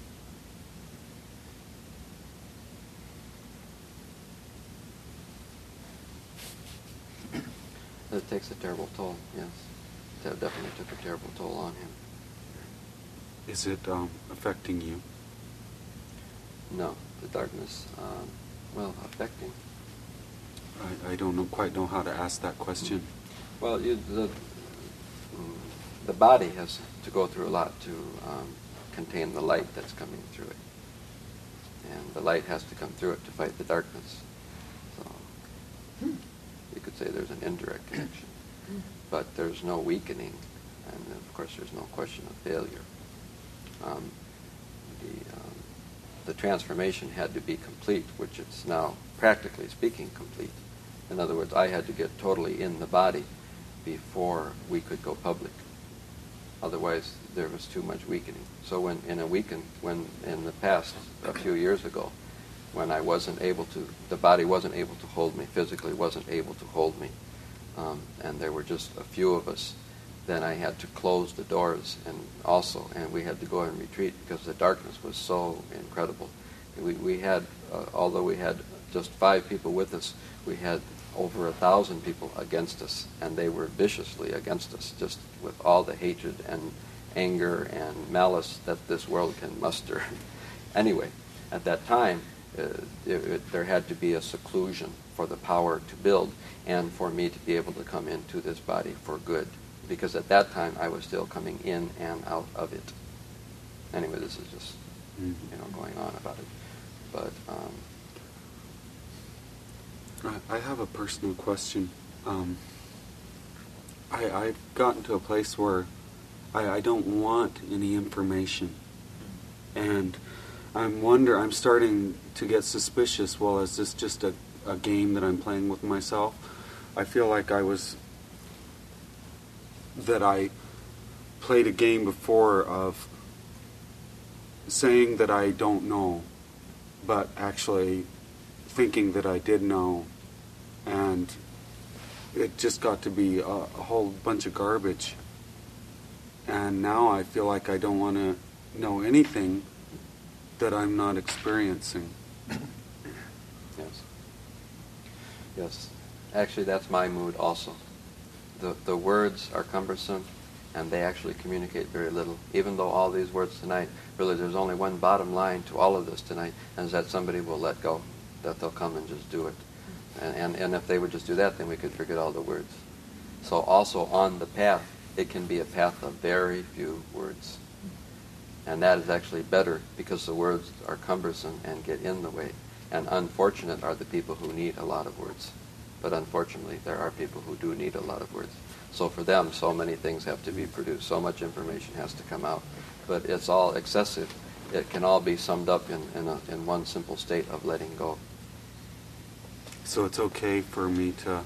It takes a terrible toll, yes. That definitely took a terrible toll on him. Is it um, affecting you? No, the darkness, um, well, affecting. I, I don't know, quite know how to ask that question. Well, you, the, the body has to go through a lot to um, contain the light that's coming through it. And the light has to come through it to fight the darkness. So you could say there's an indirect connection. But there's no weakening, and of course there's no question of failure. Um, the, um, the transformation had to be complete, which it's now, practically speaking, complete. In other words, I had to get totally in the body before we could go public. Otherwise, there was too much weakening. So when in a weaken, when in the past, a few years ago, when I wasn't able to, the body wasn't able to hold me, physically wasn't able to hold me, um, and there were just a few of us, then I had to close the doors, and also, and we had to go and retreat because the darkness was so incredible. We, we had, uh, although we had just five people with us, we had over a thousand people against us, and they were viciously against us, just with all the hatred and anger and malice that this world can muster. Anyway, at that time, uh, it, it, there had to be a seclusion for the power to build and for me to be able to come into this body for good, because at that time I was still coming in and out of it. Anyway, this is just, you know, going on about it. But um, I, I have a personal question. Um, I, I've gotten to a place where I, I don't want any information, and I'm wonder. I'm starting to get suspicious. Well, is this just a, a game that I'm playing with myself? I feel like I was that I played a game before of saying that I don't know, but actually thinking that I did know, and it just got to be a, a whole bunch of garbage. And now I feel like I don't want to know anything that I'm not experiencing. Yes. Yes. Actually, that's my mood also. The, the words are cumbersome, and they actually communicate very little. Even though all these words tonight, really there's only one bottom line to all of this tonight, and is that somebody will let go, that they'll come and just do it. And, and, and if they would just do that, then we could forget all the words. So also on the path, it can be a path of very few words. And that is actually better because the words are cumbersome and get in the way. And unfortunate are the people who need a lot of words. But unfortunately, there are people who do need a lot of words. So for them, so many things have to be produced. So much information has to come out. But it's all excessive. It can all be summed up in, in, a, in one simple state of letting go. So it's okay for me to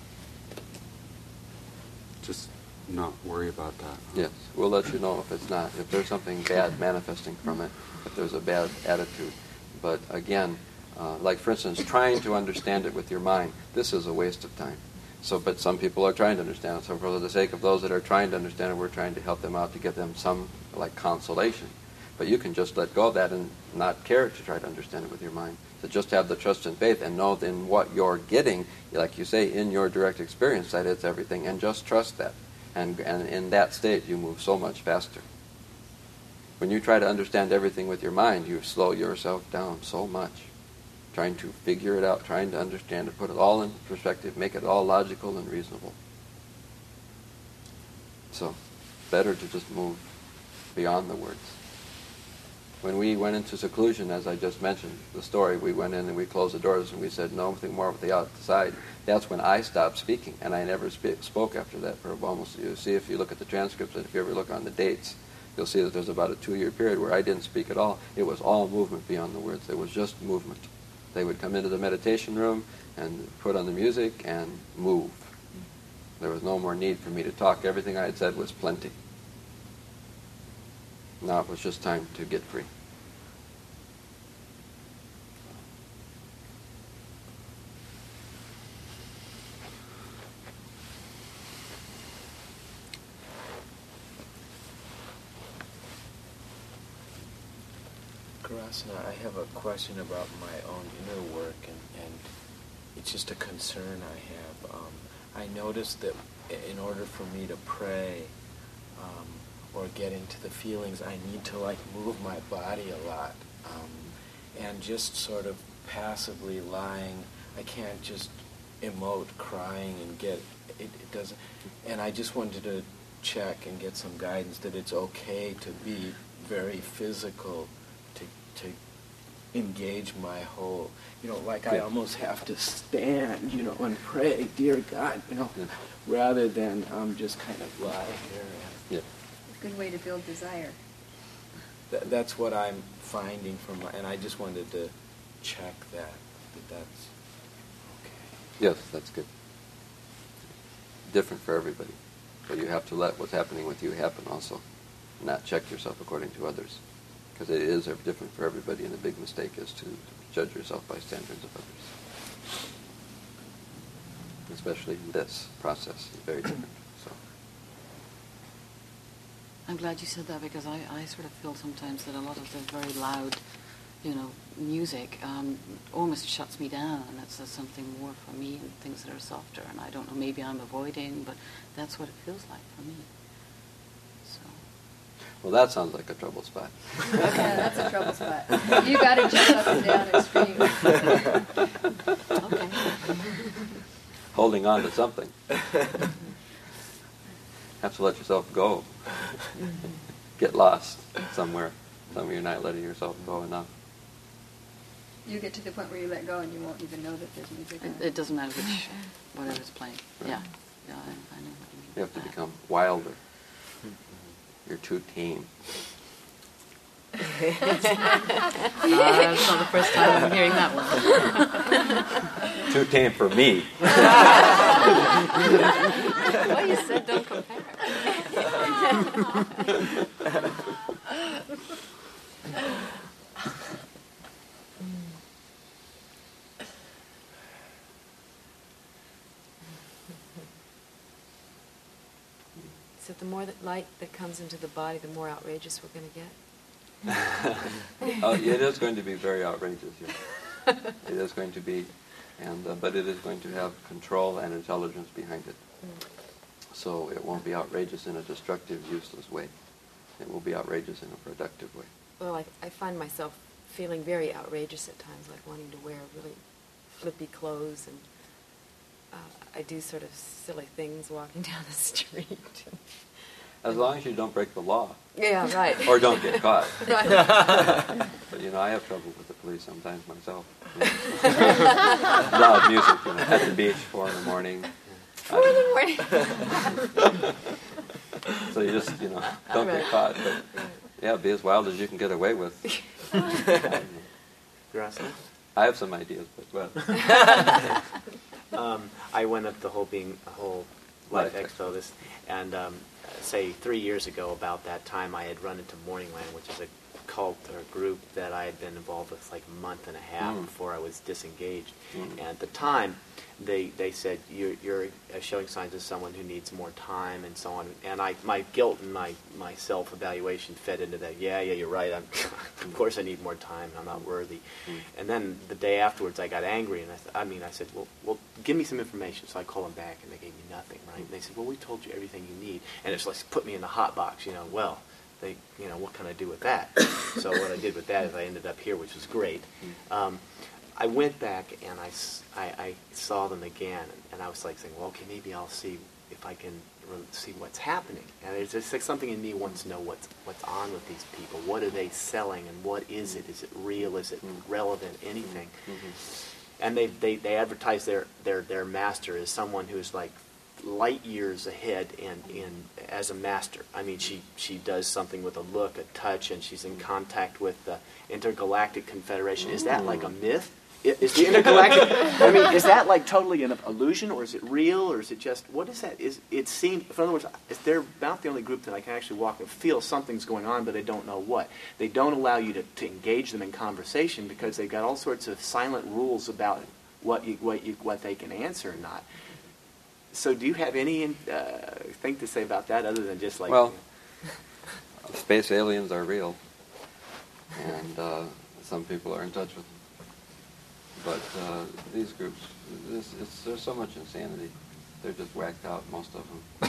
just not worry about that? Huh? Yes. We'll let you know if it's not. If there's something bad manifesting from it, if there's a bad attitude. But again, Uh, like, for instance, trying to understand it with your mind, this is a waste of time. So, but some people are trying to understand it. So for the sake of those that are trying to understand it, we're trying to help them out to give them some, like, consolation. But you can just let go of that and not care to try to understand it with your mind. So just have the trust and faith and know in what you're getting, like you say, in your direct experience, that it's everything, and just trust that. And, and in that state, you move so much faster. When you try to understand everything with your mind, you slow yourself down so much. Trying to figure it out, trying to understand it, put it all in perspective, make it all logical and reasonable. So, better to just move beyond the words. When we went into seclusion, as I just mentioned, the story, we went in and we closed the doors and we said nothing more with the outside. That's when I stopped speaking, and I never sp- spoke after that for almost, you see if you look at the transcripts, and if you ever look on the dates, you'll see that there's about a two-year period where I didn't speak at all. It was all movement beyond the words. It was just movement. They would come into the meditation room and put on the music and move. There was no more need for me to talk. Everything I had said was plenty. Now it was just time to get free. Karasana, I have a question about my own inner work, and, and it's just a concern I have. Um, I noticed that in order for me to pray um, or get into the feelings, I need to like move my body a lot, um, and just sort of passively lying. I can't just emote crying and get it, it doesn't. And I just wanted to check and get some guidance that it's okay to be very physical, to to engage my whole, you know, like I almost have to stand, you know, and pray, dear God, you know, yeah. rather than um, just kind of lie here. And yeah. It's a good way to build desire. Th- that's what I'm finding from my, and I just wanted to check that, that that's okay. Yes, that's good. Different for everybody. But you have to let what's happening with you happen also, not check yourself according to others. Because it is different for everybody, and the big mistake is to judge yourself by standards of others. Especially this process is very different. So, I'm glad you said that, because I, I sort of feel sometimes that a lot of the very loud, you know, music um, almost shuts me down, and it says something more for me and things that are softer. And I don't know, maybe I'm avoiding, but that's what it feels like for me. Well, that sounds like a trouble spot. Okay, that's a trouble spot. You got to jump up and down and scream. Okay. Holding on to something. Have to let yourself go. Get lost somewhere. Somewhere you're not letting yourself go enough. You get to the point where you let go and you won't even know that there's music on. It, it doesn't matter which, whatever's playing. Right. Yeah. Yeah, I, I know what you mean. You have to become wilder. You're too tame. uh, that's not the first time I'm hearing that one. Too tame for me. Well, you said don't compare. So the more that light that comes into the body, the more outrageous we're going to get? uh, it is going to be very outrageous, yes. It is going to be, and uh, but it is going to have control and intelligence behind it. Mm. So it won't be outrageous in a destructive, useless way. It will be outrageous in a productive way. Well, I, I find myself feeling very outrageous at times, like wanting to wear really flippy clothes, and Uh, I do sort of silly things walking down the street. As long as you don't break the law. Yeah, right. Or don't get caught. Right. But, you know, I have trouble with the police sometimes myself. Loud music, you know, at the beach, four in the morning. Four in the morning? So you just, you know, don't right. get caught. But, yeah, be as wild as you can get away with. Grassland? I have some ideas, but well. Um, I went up the whole being whole Life Expo this, and um, say three years ago about that time I had run into Morning Land, which is a cult or group that I had been involved with like a month and a half mm. before I was disengaged. Mm. And at the time, they they said you're you're showing signs of someone who needs more time and so on. And I my guilt and my my self evaluation fed into that. Yeah, yeah, you're right. I'm of course I need more time. I'm not worthy. Mm. And then the day afterwards, I got angry, and I th- I mean I said, well, well, give me some information. So I called them back, and they gave me nothing. Right? And they said, well, we told you everything you need, and it's like put me in the hot box. You know, well. They, you know, what can I do with that? So what I did with that is I ended up here, which was great. Um, I went back and I, I, I saw them again, and I was like saying, well, okay, maybe I'll see if I can re- see what's happening. And it's just like something in me wants to know what's what's on with these people. What are they selling, and what is it? Is it real? Is it relevant? Anything? Mm-hmm. And they, they they advertise their their their master as someone who's like light years ahead in, in as a master. I mean, she, she does something with a look, a touch, and she's in contact with the Intergalactic Confederation. Is that like a myth? Is the Intergalactic, I mean, is that like totally an illusion, or is it real, or is it just, what is that? Is it seems, in other words, they're about the only group that I can actually walk and feel something's going on, but they don't know what. They don't allow you to, to engage them in conversation because they've got all sorts of silent rules about what you, what you, what they can answer or not. So do you have any uh, thing to say about that other than just like... Well, space aliens are real, and uh, some people are in touch with them. But uh, these groups, this, it's, there's so much insanity. They're just whacked out, most of them.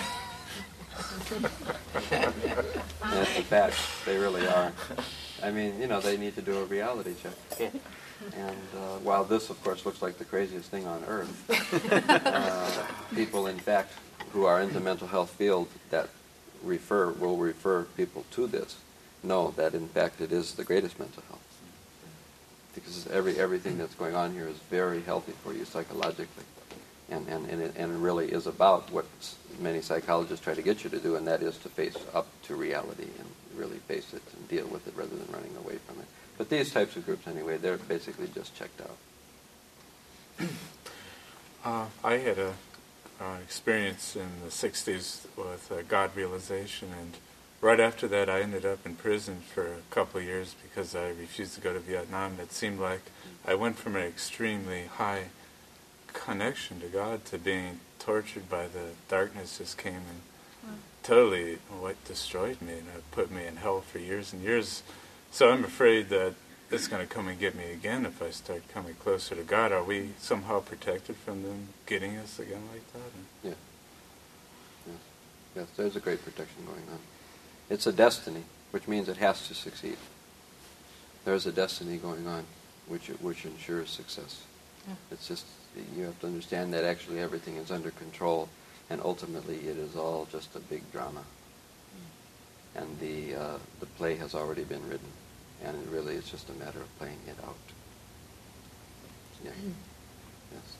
And it's a fact. They really are. I mean, you know, they need to do a reality check. Yeah. And uh, while this, of course, looks like the craziest thing on earth, uh, people, in fact, who are in the mental health field that refer, will refer people to this, know that, in fact, it is the greatest mental health. Because every everything that's going on here is very healthy for you psychologically. And, and, and, it, and it really is about what many psychologists try to get you to do, and that is to face up to reality and really face it and deal with it rather than running away from it. But these types of groups, anyway, they're basically just checked out. Uh, I had a uh, experience in the sixties with uh, God realization, and right after that I ended up in prison for a couple of years because I refused to go to Vietnam. It seemed like I went from an extremely high connection to God to being tortured by the darkness just came and wow. totally what destroyed me and it put me in hell for years and years. So I'm afraid that it's going to come and get me again if I start coming closer to God. Are we somehow protected from them getting us again like that? Yeah. Yes. Yes, there's a great protection going on. It's a destiny, which means it has to succeed. There's a destiny going on, which which ensures success. Yeah. It's just, you have to understand that actually everything is under control, and ultimately it is all just a big drama. Mm. And the uh, the play has already been written, and it really is just a matter of playing it out. Yeah. Mm. Yes.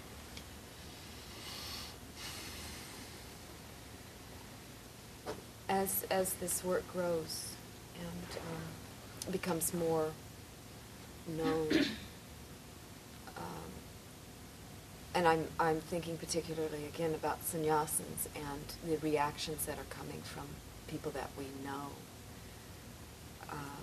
As as this work grows and um, becomes more known, um, and I'm I'm thinking particularly again about sannyasins and the reactions that are coming from people that we know. Uh,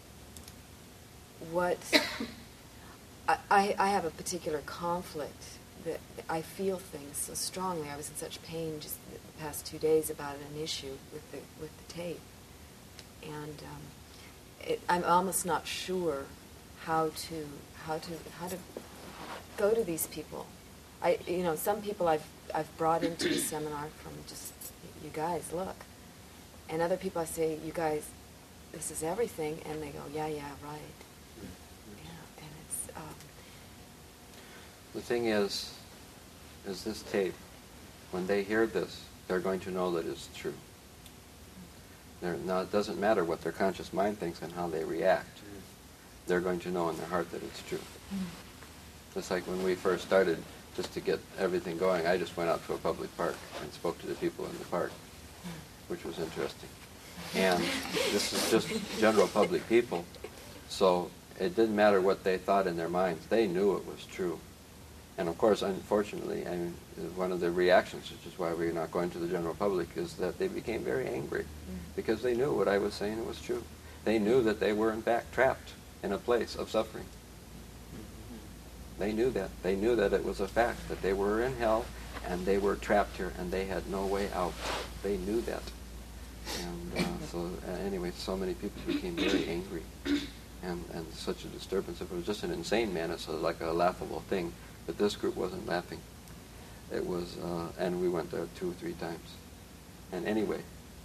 what I, I I have a particular conflict that I feel things so strongly. I was in such pain just the past two days about an issue with the with the tape, and um, it, I'm almost not sure how to how to how to go to these people. I you know some people I've I've brought into the seminar from just, you guys look, and other people I say, you guys, this is everything, and they go, yeah yeah right. Yeah, and it's. Um, The thing is, is this tape, when they hear this, they're going to know that it's true. They're not, it doesn't matter what their conscious mind thinks and how they react. They're going to know in their heart that it's true. Just like when we first started, just to get everything going, I just went out to a public park and spoke to the people in the park, which was interesting. And this is just general public people, so it didn't matter what they thought in their minds. They knew it was true. And of course, unfortunately, I mean, one of the reactions, which is why we're not going to the general public, is that they became very angry because they knew what I was saying was true. They knew that they were in fact trapped in a place of suffering. They knew that. They knew that it was a fact, that they were in hell and they were trapped here and they had no way out. They knew that. And uh, so uh, anyway, so many people became very angry and, and such a disturbance. If it was just an insane man, it's a, like a laughable thing. But this group wasn't laughing. It was, uh, and we went there two or three times. And anyway,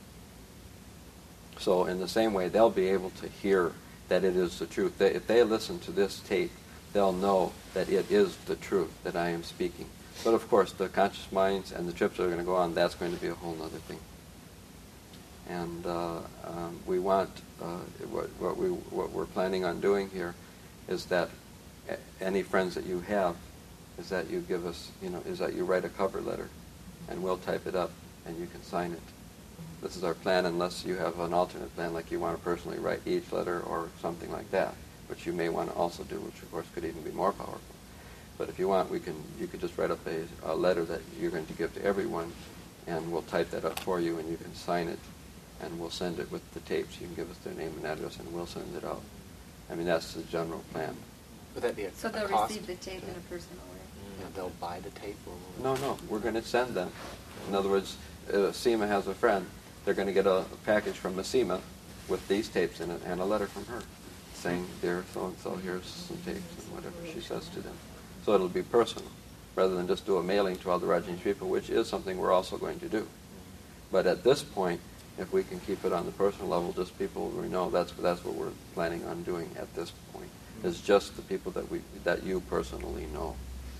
so in the same way, they'll be able to hear that it is the truth. They, if they listen to this tape, they'll know that it is the truth that I am speaking. But of course, the conscious minds and the trips that are going to go on, that's going to be a whole other thing. And uh, um, we want, uh, what, what, we, what we're planning on doing here is that a- any friends that you have, is that you give us, you know, is that you write a cover letter, and we'll type it up, and you can sign it. This is our plan, unless you have an alternate plan, like you want to personally write each letter or something like that, which you may want to also do, which of course could even be more powerful. But if you want, we can, you could just write up a, a letter that you're going to give to everyone, and we'll type that up for you, and you can sign it, and we'll send it with the tapes. You can give us their name and address, and we'll send it out. I mean, that's the general plan. Would that be a, So a they'll cost? receive the tape in a personal way. Yeah, they'll buy the tape? Or No, no, we're going to send them. In other words, uh, SEMA has a friend. They're going to get a, a package from SEMA with these tapes in it and a letter from her saying, dear so-and-so, here's some tapes and whatever she says to them. So it'll be personal, rather than just do a mailing to all the Rajneesh people, which is something we're also going to do. But at this point, if we can keep it on the personal level, just people we know, that's that's what we're planning on doing at this point. Is just the people that we that you personally know.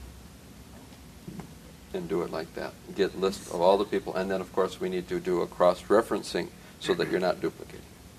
And do it like that. Get list of all the people, and then of course we need to do a cross-referencing so that you're not duplicating.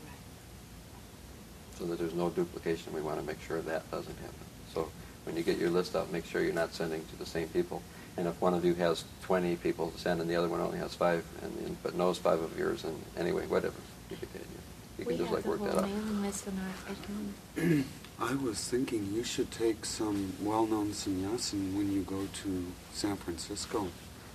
So that there's no duplication. We want to make sure that doesn't happen. So when you get your list out, make sure you're not sending to the same people. And if one of you has twenty people to send and the other one only has five, and, and but knows five of yours, and anyway, whatever, you can, you can we just have like the work whole that out. mailing list on our at home. I was thinking you should take some well-known sannyasin when you go to San Francisco.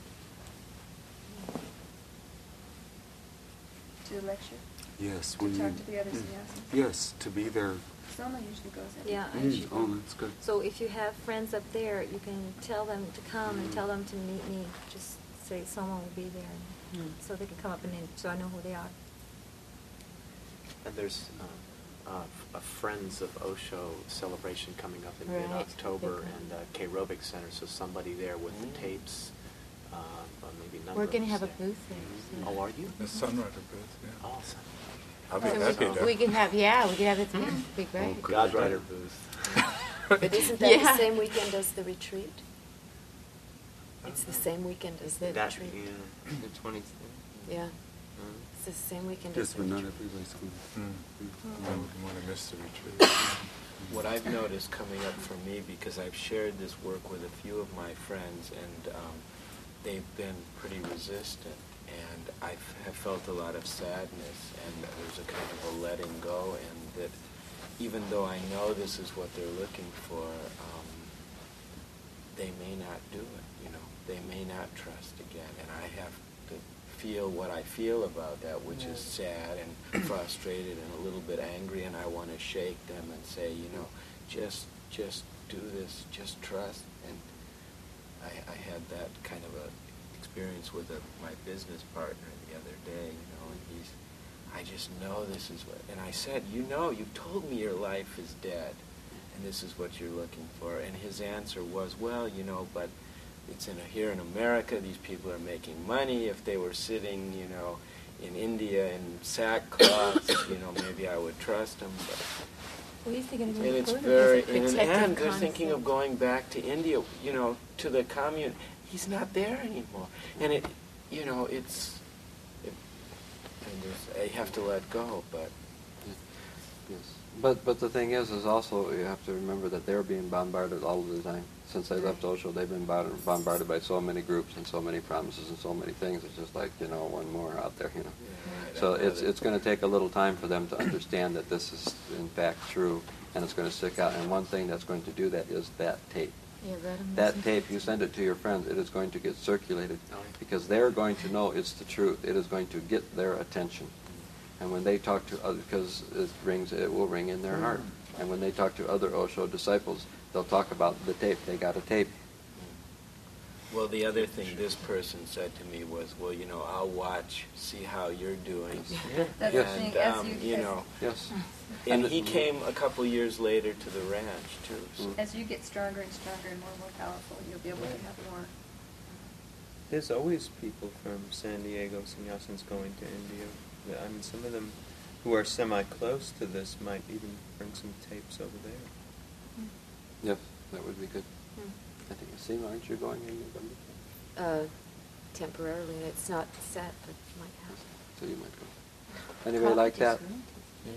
To lecture. Yes, To when talk you. to the other Mm. sannyasin. Yes, to be there. Soma usually goes every Yeah, I Mm, usually oh, go. that's good. So if you have friends up there, you can tell them to come and tell them to meet me. Just say someone will be there, and, Mm. so they can come up and in, so I know who they are. And there's uh, uh, a Friends of Osho celebration coming up in Right, mid-October, big one. and uh, K-Robic Center, so somebody there with Mm. the tapes, uh, or maybe We're numbers. going to have a booth there. so- Oh, are you? The Sunrider booth, yeah. Oh, son. I'll be So happy we, to. we can have, yeah, we can have it. Yeah, be great. Oh, good. God Rider booth. But isn't that Yeah. the same weekend as the retreat? It's the same weekend as the That, retreat. yeah. The twenty-third. Yeah. Mm. It's the same weekend Yes, as the but not retreat. everybody's going. Mm. Mm. I wouldn't want to miss the retreat. What I've noticed coming up for me, because I've shared this work with a few of my friends, and um, they've been pretty resistant, and I have felt a lot of sadness, and there's a kind of a letting go, and that even though I know this is what they're looking for, um, they may not do it, you know, they may not trust again, and I have to feel what I feel about that, which is sad and frustrated and a little bit angry, and I want to shake them and say, you know, just just do this, just trust. And I, I had that kind of a experience with a, my business partner the other day, you know, and he's, I just know this is what, and I said, you know, you told me your life is dead, and this is what you're looking for. And his answer was, well, you know, but it's in a, here in America, these people are making money. If they were sitting, you know, in India in sackcloth, you know, maybe I would trust them. But, Well, he's thinking of and going it's further. very, It's a and, protective and they're thinking of concept. going back to India, you know, to the commune. He's not there anymore. And it, you know, it's, it, and there's, I have to let go, but. Yes. But but the thing is, is also you have to remember that they're being bombarded all the time. Since they left Osho, they've been bombarded, bombarded by so many groups and so many promises and so many things. It's just like, you know, one more out there, you know. Yeah, So I know it's that- it's going to take a little time for them to understand that this is in fact true, and it's going to stick out. And one thing that's going to do that is that tape. Yeah, let 'em That listen. tape, you send it to your friends, it is going to get circulated because they're going to know it's the truth. It is going to get their attention. And when they talk to other, because it rings, it will ring in their heart. And when they talk to other Osho disciples, they'll talk about the tape. They got a tape. Well, the other thing this person said to me was, well, you know, I'll watch, see how you're doing. That's Yes. the thing. And, As um, you, you as, know, Yes. and And he the- came a couple years later to the ranch, too. So. Mm. as you get stronger and stronger and more and more powerful, you'll be able to have more. There's always people from San Diego sannyasins going to India. I mean, some of them who are semi-close to this might even bring some tapes over there. Yes, that would be good. I think, Seema, aren't you going in November? Uh, temporarily, and it's not set, but it might happen. So you might go. Anybody like that? Yeah.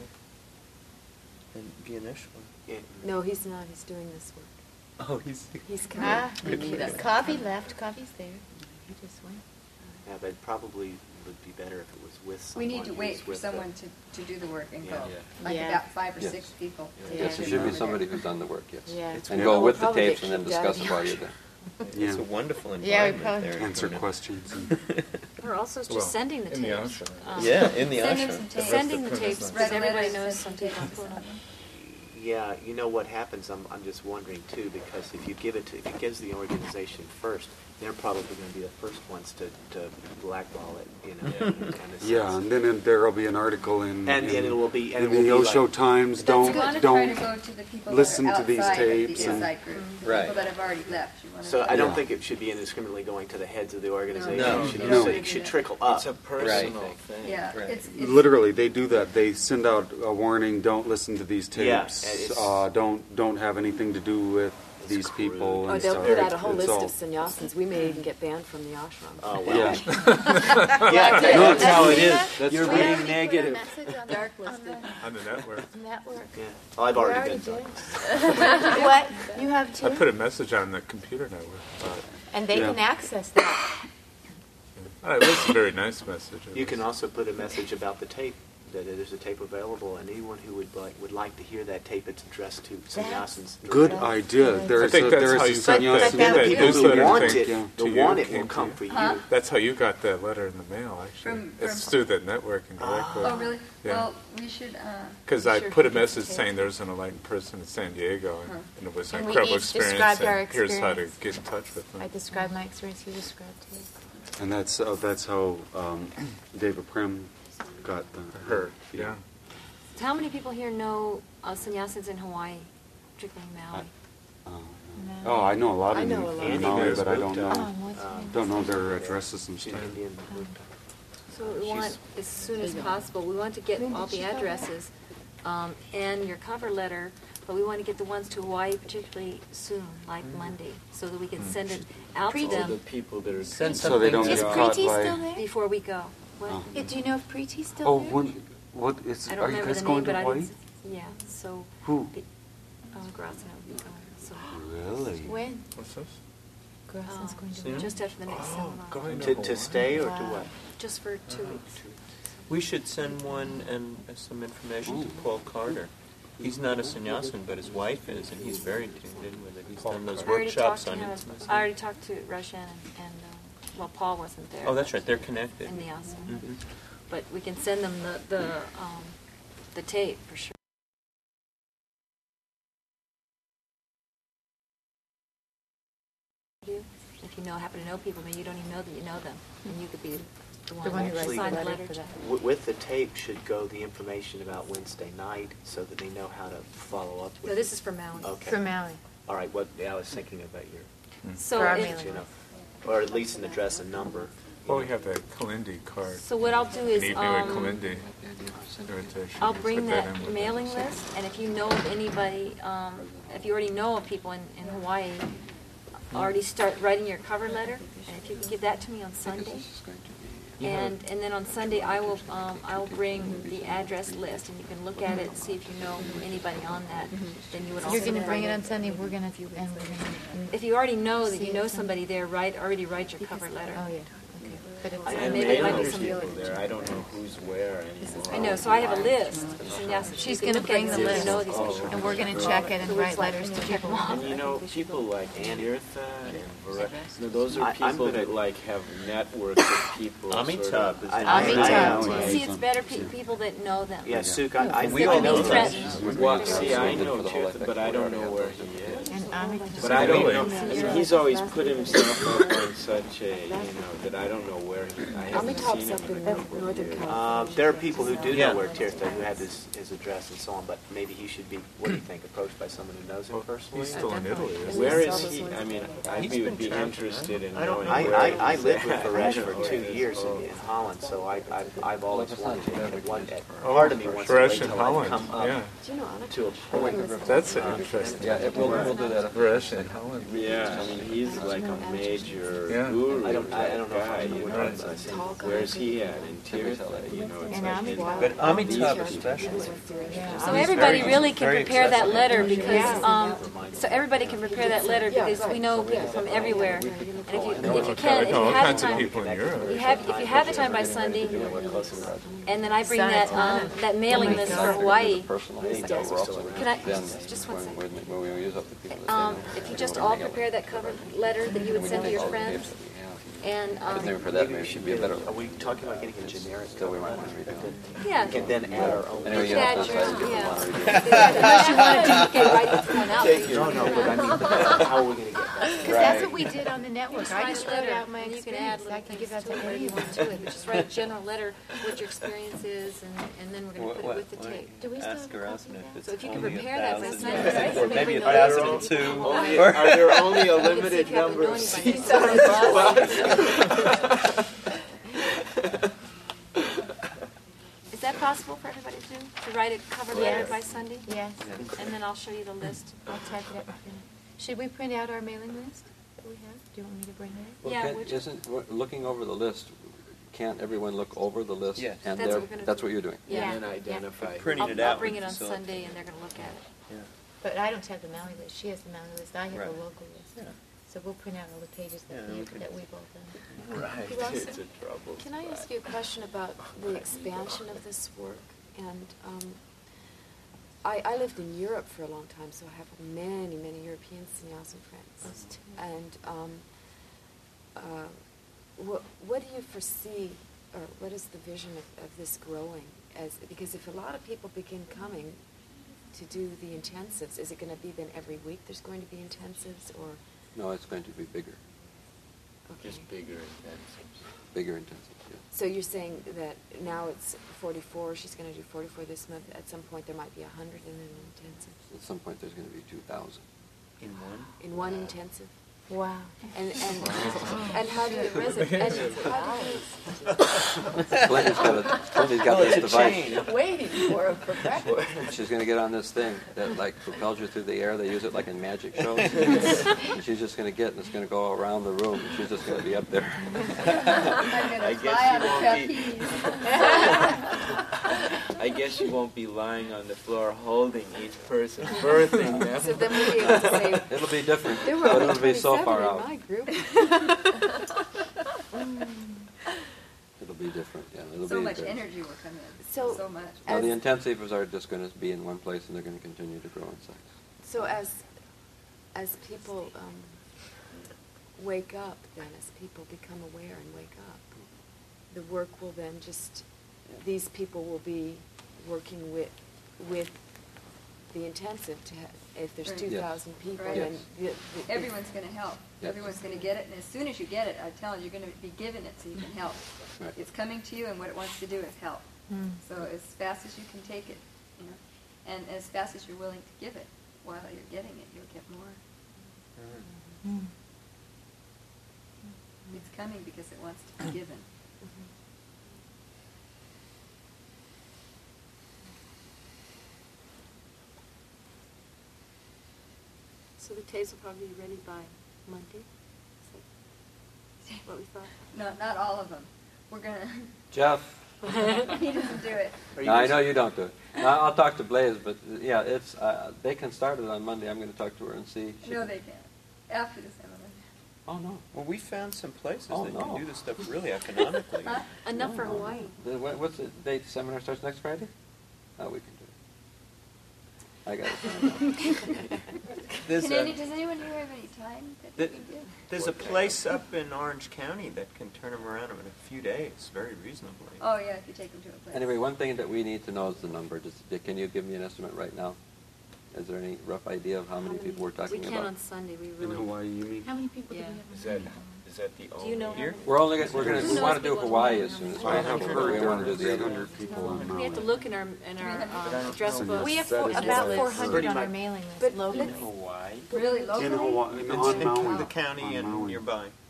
And Ganesh one. Yeah. No, he's not. He's doing this work. Oh, he's. He's coming. Ah, Good for you. Coffee left. Coffee's there. He just went. Yeah, but it probably would be better if it was with We someone. need to wait who's for with the- someone to, to do the work and Yeah. go. Yeah. Like Yeah. about five or Yes. six people. Yeah. Yes, there should be somebody who's done the work, yes. Yeah. It's And weird. go We'll with the probably tapes get and then kicked out of discuss the while you're auction. there. It's Yeah. a wonderful Yeah, we environment probably- there. Answer Kona. questions. Or also just Well, sending the in the tapes. ashram. Um, Yeah, in the Send him ashram. some The tapes. Sending the That's tapes, nice. because Write a letter everybody and knows send some some people tapes. put them. Yeah, you know what happens, I'm, I'm just wondering too, because if you give it to, if it gives the organization first, they're probably going to be the first ones to, to blackball it, you know. Yeah. in a kind of Yeah, sense. and then it, there'll be an article in, And- in, and it will be- and in it will the be Osho like- Times. But Don't that's good. don't Try to go to the people listen that are to these outside of tapes the and- inside group, the Right. people that have already left. You want to So I don't Yeah. think it should be indiscriminately going to the heads of the organization. No. It should, No. it should trickle up. It's a personal Right. thing. Yeah, Right. it's, it's Literally, they do that. They send out a warning: don't listen to these Yeah, tapes. it's- uh, don't don't have anything to do with these crude. people. Oh, and they'll stuff. put out a whole It's list all- of sannyasins. We may even get banned from the ashram. Oh, well. Yeah. Yeah, that's how it is. That's You're right. being negative. Dark listed. On the network. Network. Yeah. Oh, I've already We been already done. What? You have two? I put a message on the computer network about it. And they Yeah. can access that. Uh, It was a very nice message. It You can was- also put a message about the tape, that there's a tape available, and anyone who would like would like to hear that tape, it's addressed to sannyasins. Good directly. idea. I There's think a, that's there's how a you got sannyas that- in that The that people newsletter who want thing it, yeah. the to you want it came will to come you. for you. Huh? That's how you got that letter in the mail, actually. From- it's from- through the networking directly. Oh, really? Yeah. Well, we should, uh, Because You I sure put a he gets the message tape? saying there's an enlightened person in San Diego, and, Huh. and it was an And we incredible each experience. described And our here's how to experience. get in touch with them. I described my experience, you described his. And that's uh, that's how um, David Prem got the, Her, yeah. So how many people here know uh, sannyasins in Hawaii, particularly in Maui? Uh, No. oh, I know a lot I of know them a lot. in Andy Maui, knows but I don't Buddha. know Oh, what's her Uh, name? don't know their addresses and She's stuff. Indian. So we She's- want, as soon as possible, we want to get When all did the she go addresses um, and your cover letter, but we want to get the ones to Hawaii particularly soon, like Monday, so that we can send it out to Preeti. The them people that are Send So they don't Is get to, caught Preeti by. still there? before we go. What? Oh. Yeah, do you know if Preeti's still Oh, there? when, what is? I don't Are you remember guys the going name, to but I Hawaii? didn't. Yeah, so. Who? the- Oh, Grasno will be going, so. Really? When? What's this? Grasson's um, going to. soon? Just after the next Oh, seminar. going To, to stay or to Wow. what? Just for two Oh, weeks. We should send one and uh, some information to Paul Carter. He's not a sannyasin, but his wife is, and he's very tuned in with it. He's done those I already workshops talked to on him. intimacy. I already talked to Roshan and, and uh, well, Paul wasn't there. Oh, that's right. They're connected. And the awesome. Mhm. But we can send them the the um, the tape for sure. If you know, happen to know people, maybe you don't even know that you know them, and you could be the one, The one who who writes the signed the letter letter for to that. W- With the tape should go the information about Wednesday night, so that they know how to follow up with. No, this is for Maui. Okay. For Maui. All right. What? Yeah, I was thinking about your. So For our if- mailing You know, or at least an address and number. Well, we have that Kalindi card. So what I'll do is, An evening um, with Kalindi invitation. I'll Put bring that that in with mailing it. list, and if you know of anybody, um, if you already know of people in, in Hawaii, already start writing your cover letter, and if you could give that to me on Sunday. And, and then on Sunday, I will, um, I will bring the address list, and you can look at it and see if you know anybody on that, then you would also. You're going to bring it on Sunday, we're going to, and we're going to. If you already know that See you it know Sunday. somebody there, write, already write your cover Because- letter. Oh, yeah, okay. But it's. I And may maybe it might be know some people village. there. I don't know who's where anymore. I know, so I have a list of sannyasins. She's You can going to look at bring it the and see if list, you know these people. and we're going to check it and So write it's like, letters you to know, check people. them off. And you know, people like Tirtha and Vara- no, those are I- I'm people gonna- that like have networks of people. sort of- Amitabh is I- I- Amitabh. I- I- See, it's better pe- people that know them. Yeah, Suk, I, I We think all I know know that. that. Well, see, I know Tirtha, but I don't know where he is. And Amitabh. But I don't Really? know. I mean, he's always put himself up on such a, you know, that I don't know where he. I haven't Amitabh's seen up him in in a number of Northern years. California. Uh, there are people who do Yeah. know where Tirtha, who have his, his address and so on, but maybe he should be, what do you think, approached by someone who knows him personally? He's still in Italy, isn't he? Where is he? I mean, I He's be- been would be traveling. interested in I don't knowing know. I, where I, I he's lived with at. Varesh I for don't know two where he years is. in, in Holland, so I, I've, I've always wanted to have one, part of me wants to Varesh wait in till I Holland, come up yeah. Do you know to a point. That's interesting. Yeah, it, we'll, we'll do that Russian. Yeah, I mean, he's like a major Yeah. guru. I don't- I- I type don't know if I guy, know you what know, that it's is. like, where's he at in Tirtha? You know, it's And like Amitabh. But Amitabh these especially. Yeah. So everybody very- really can very prepare that accessible. letter because, Yeah. um, so everybody can prepare that letter because we know people from everywhere. And if you, if you can, if you all have kinds the of time, people in Europe. you have, if you have the time by Sunday, and then I bring that, um, that mailing list for Hawaii. Personal email, we're also Can I, then just one when, second. when, when we use up the people that Um, say no, if you then just we're all mailing it. prepare that cover letter that you would We send to take your all the friends, papers that we have. and, But maybe um, for that, maybe it should be a better. Are we talking about getting a generic Still, we cover might want to letter? redo it. yeah. We can then add our own. Anyway, you Yeah, know, that's sure, why people yeah. want to review it. Unless you want to duplicate right this one out. No, no, but I mean, but how are we going to get that? Because that's what we did on the network. Just I write just a wrote letter, out my and you can add experience. little I can give things that to to it, whatever you anyone. want to it. But just write a general letter, what your experience is, and, and then we're going to put it with the tape. Do we still Ask have a Arasana copy of if that? it's So if you can only a prepare that by thousand Sunday, units, right? or maybe a Bring those thousand in. and two. Only, are there only a You can see if limited you have number to of know seats anybody. on the bus? Is that possible for everybody to do? To write a cover letter Yes. by Sunday? Yes. And then I'll show you the list. I'll type it up. Should we print out our mailing list that we have? Do you want me to bring that? Well, Yeah, can't- which- isn't, w- looking over the list, can't everyone look over the list? Yes. And That's they're- what we're gonna that's do. what you're doing? Yeah. And then identify. Printing I'll, it I'll out bring would it on facilitate. Sunday, and they're going to look at it. Yeah. But I don't have the mailing list. She has the mailing list. I have Right. the local list. Yeah. So we'll print out all the pages that Yeah, we, we could- that we've all done. Right, Rosa, it's a trouble. Can I ask you a question about the expansion of this work? And um, I, I lived in Europe for a long time, so I have many, many European sannyasin friends. Us too. And um, uh, what, what do you foresee, or what is the vision of, of this growing? As because if a lot of people begin coming to do the intensives, is it going to be then every week there's going to be intensives, or No, it's going to be bigger, okay? Just bigger intensives. bigger intensive, yeah. So you're saying that now it's forty-four, she's going to do forty-four this month. At some point, there might be one hundred in an intensive. At some point, there's going to be two thousand. In one? In one intensive? Wow. And, and, and how do you, and how do you, Clinton's got, a, Clinton's got this device. Waiting for a perfection. She's going to get on this thing that like propels you through the air. They use it like in magic shows. And she's just going to get, and it's going to go around the room. And she's just going to be up there. I guess you won't be. I guess you won't be lying on the floor holding each person, birthing them. so then we'll be able to say, It'll be different, there were but only it'll be so twenty-seven far in out. my group. It'll be different, yeah. It'll So be much good. energy will come in. So- So much. Now, the As- intensivers are just going to be in one place, and they're going to continue to grow in size. So as, as people um, wake up, then as people become aware and wake up, the work will then just, these people will be working with, with the intensive to have, if there's Right. two Yes. thousand people, Right. then the, the, Everyone's going to help. Yes. Everyone's going to get it, and as soon as you get it, I tell you, you're going to be given it so you can help. Right. It's coming to you, and what it wants to do is help. Hmm. So as fast as you can take it, you know, and as fast as you're willing to give it, while you're getting it, you'll get more. Hmm. It's coming because it wants to be given. So the tapes will probably be ready by Monday? Is that what we thought? No, not all of them. We're gonna. Jeff? He doesn't do it. No, I know you don't do it. No, I'll talk to Blaze, but uh, yeah, it's uh, they can start it on Monday. I'm going to talk to her and see. She No, can- they can't. After the seminar. Oh no. Well, we found some places Oh, that no. can do this stuff really economically. Huh? Enough for No, no. Hawaii. The- what- What's the date? The seminar starts next Friday? Oh, we can do it. I got it. There's Can a- any, does anyone here have any time that The- they can give? There's a place up in Orange County that can turn them around in a few days, very reasonably. Oh, yeah, if you take them to a place. Anyway, one thing that we need to know is the number. Just, can you give me an estimate right now? Is there any rough idea of how many people we're talking We about? can on Sunday, we In really. Hawaii, you mean? How many people Yeah. do we have? Is that, is that the only? you know Here? We're only gonna, we're gonna, Who we knows want to do what Hawaii one as soon as we I want have possible. heard We there want are to do the three other hundred one. people on We have to Maui. look in our, in our um, address know. book. We have That four, is about what- four hundred Pretty on our much. mailing list But locally. let's- Hawaii? Really, In locally? Hawaii, It's on in Maui. the county On and Maui. nearby.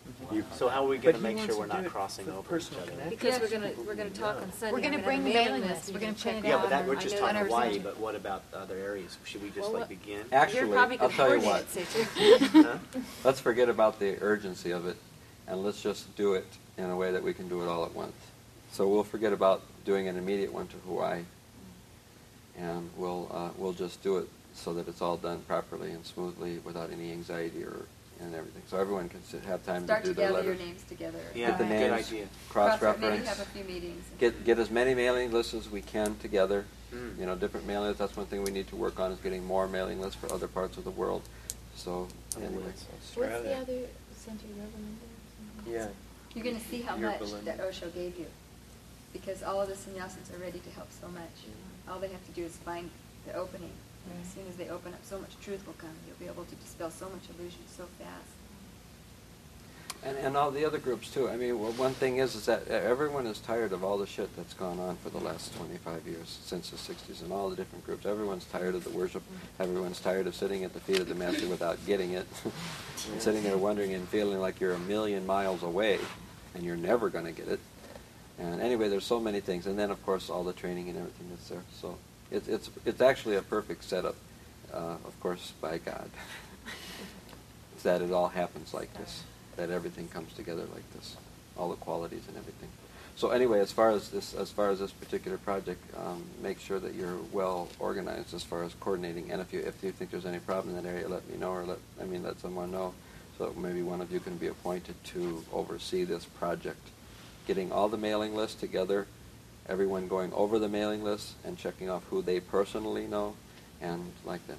You- So how are we But going to he make wants sure we're to do not it crossing for over each personal other? connection. Because Yeah. we're gonna, we're gonna talk on Sunday. We're gonna I'm bring have the a mailing list. You We're can gonna print check it Yeah, out but that, on- we're I just know talking on our Hawaii, Zoom. but what about other areas? Should we just Well, like what- begin? Actually, You're probably I'll gonna tell you coordinate, what. say, too. Huh? Let's forget about the urgency of it, and let's just do it in a way that we can do it all at once. So we'll forget about doing an immediate one to Hawaii, and we'll uh, we'll just do it so that it's all done properly and smoothly without any anxiety or and everything. So everyone can sit, have time Start to to do their gather your letters. names together. Yeah, Get the good names, idea. Cross- cross-reference. Maybe have a few meetings. Get get as many mailing lists as we can together. Mm. You know, different mailing lists. That's one thing we need to work on is getting more mailing lists for other parts of the world. So anyway, What's the other center, Yorba Linda? Yeah. You're going to see how Yorba much Linda. that Osho gave you, because all of the sannyasins are ready to help so much. All they have to do is find the opening. And as soon as they open up, so much truth will come. You'll be able to dispel so much illusion so fast. and and all the other groups too. I mean, well, one thing is is that everyone is tired of all the shit that's gone on for the last twenty-five years since the sixties, and all the different groups. Everyone's tired of the worship. Everyone's tired of sitting at the feet of the master without getting it, and sitting there wondering and feeling like you're a million miles away, and you're never going to get it. And anyway, there's so many things, and then of course all the training and everything that's there. So it's it's it's actually a perfect setup, uh, of course, by God, that it all happens like this, that everything comes together like this, all the qualities and everything. So anyway, as far as this as far as this particular project, um, make sure that you're well organized as far as coordinating. And if you if you think there's any problem in that area, let me know, or let I mean let someone know, so maybe one of you can be appointed to oversee this project. Getting all the mailing lists together, everyone going over the mailing lists and checking off who they personally know, and like that.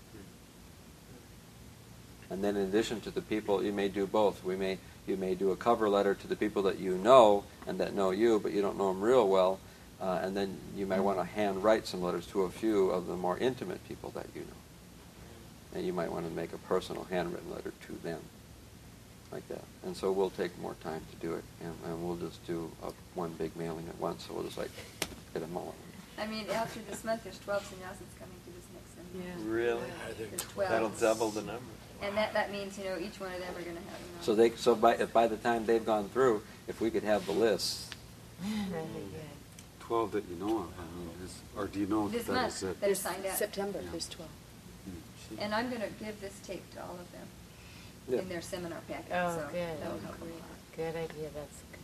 And then in addition to the people, you may do both. We may you may do a cover letter to the people that you know and that know you, but you don't know them real well, uh, and then you may want to hand write some letters to a few of the more intimate people that you know. And you might want to make a personal handwritten letter to them, like that. And so we'll take more time to do it, and, and we'll just do a, one big mailing at once. So we'll just like get them all. I mean, after this month, there's twelve sannyasins coming to this next seminar. Yeah. Really? There's twelve. That'll double the number. And that, that means, you know, each one of them are going to have, you know. So they so by if by the time they've gone through, if we could have the lists. Twelve that you know of, I mean, is, or do you know This that month, is it? that are signed up. September, Yeah. there's twelve. And I'm going to give this tape to all of them Yeah. in their seminar packet. Oh, so good. that'll help them a lot. Good idea, that's good.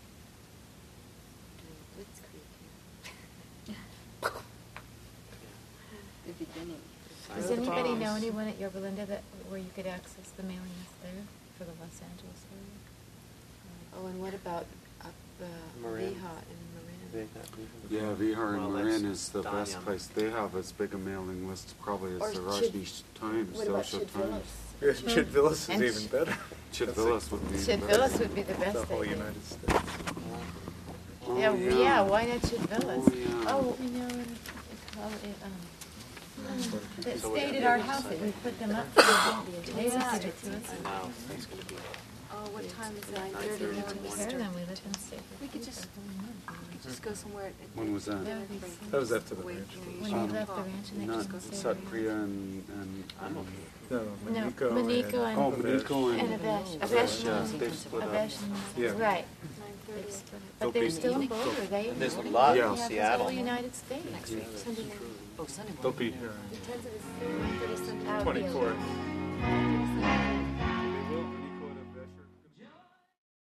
The beginning. Does Sign the anybody know bones. anyone at Yorba Linda that, where you could access the mailing list there for the Los Angeles area? Oh, and what about up uh, Marin. Viha in Marin? Yeah, Vihar and Well, Marin that's is the best Danyam. place. They have as big a mailing list probably as Or the Chid- Rajneesh Times, What the about Osho Chid Times. Yeah, Chid Villas And is even Ch- better. Chid That's Villas would be Chid better. Villas would be the The best whole idea. United States. Oh, Yeah, yeah. yeah, why not Chid Villas? Oh, yeah. Oh, you know, it, it, call it, um, that So we stayed have at our to house, decide. we put them up for the they Yeah. visited to us. And now it's going to be. Oh, what time is it? Nine Nine thirty thirty. in the We morning. care them, we let them stay. We could just, we could just go somewhere. At, When was that? That would be break. so- That was after the Wait, ranch. you know, When usually we left the talk. ranch and they Not just go stay. Satpriya and, and I'm okay. No, No, Maniko. Maniko and- oh, Maniko and, And Avesh, Avesh, Avesh, yeah, and- they've split up. Avesh, and- Yeah. right. Nine thirty. But they're Dopey. still in Boulder, they. And there's a lot in they have Seattle. the whole United States. Sunday morning. Oh, Sunday They'll morning. be here The tenth of December, nine thirty Sunday. Out on here. twenty-fourth.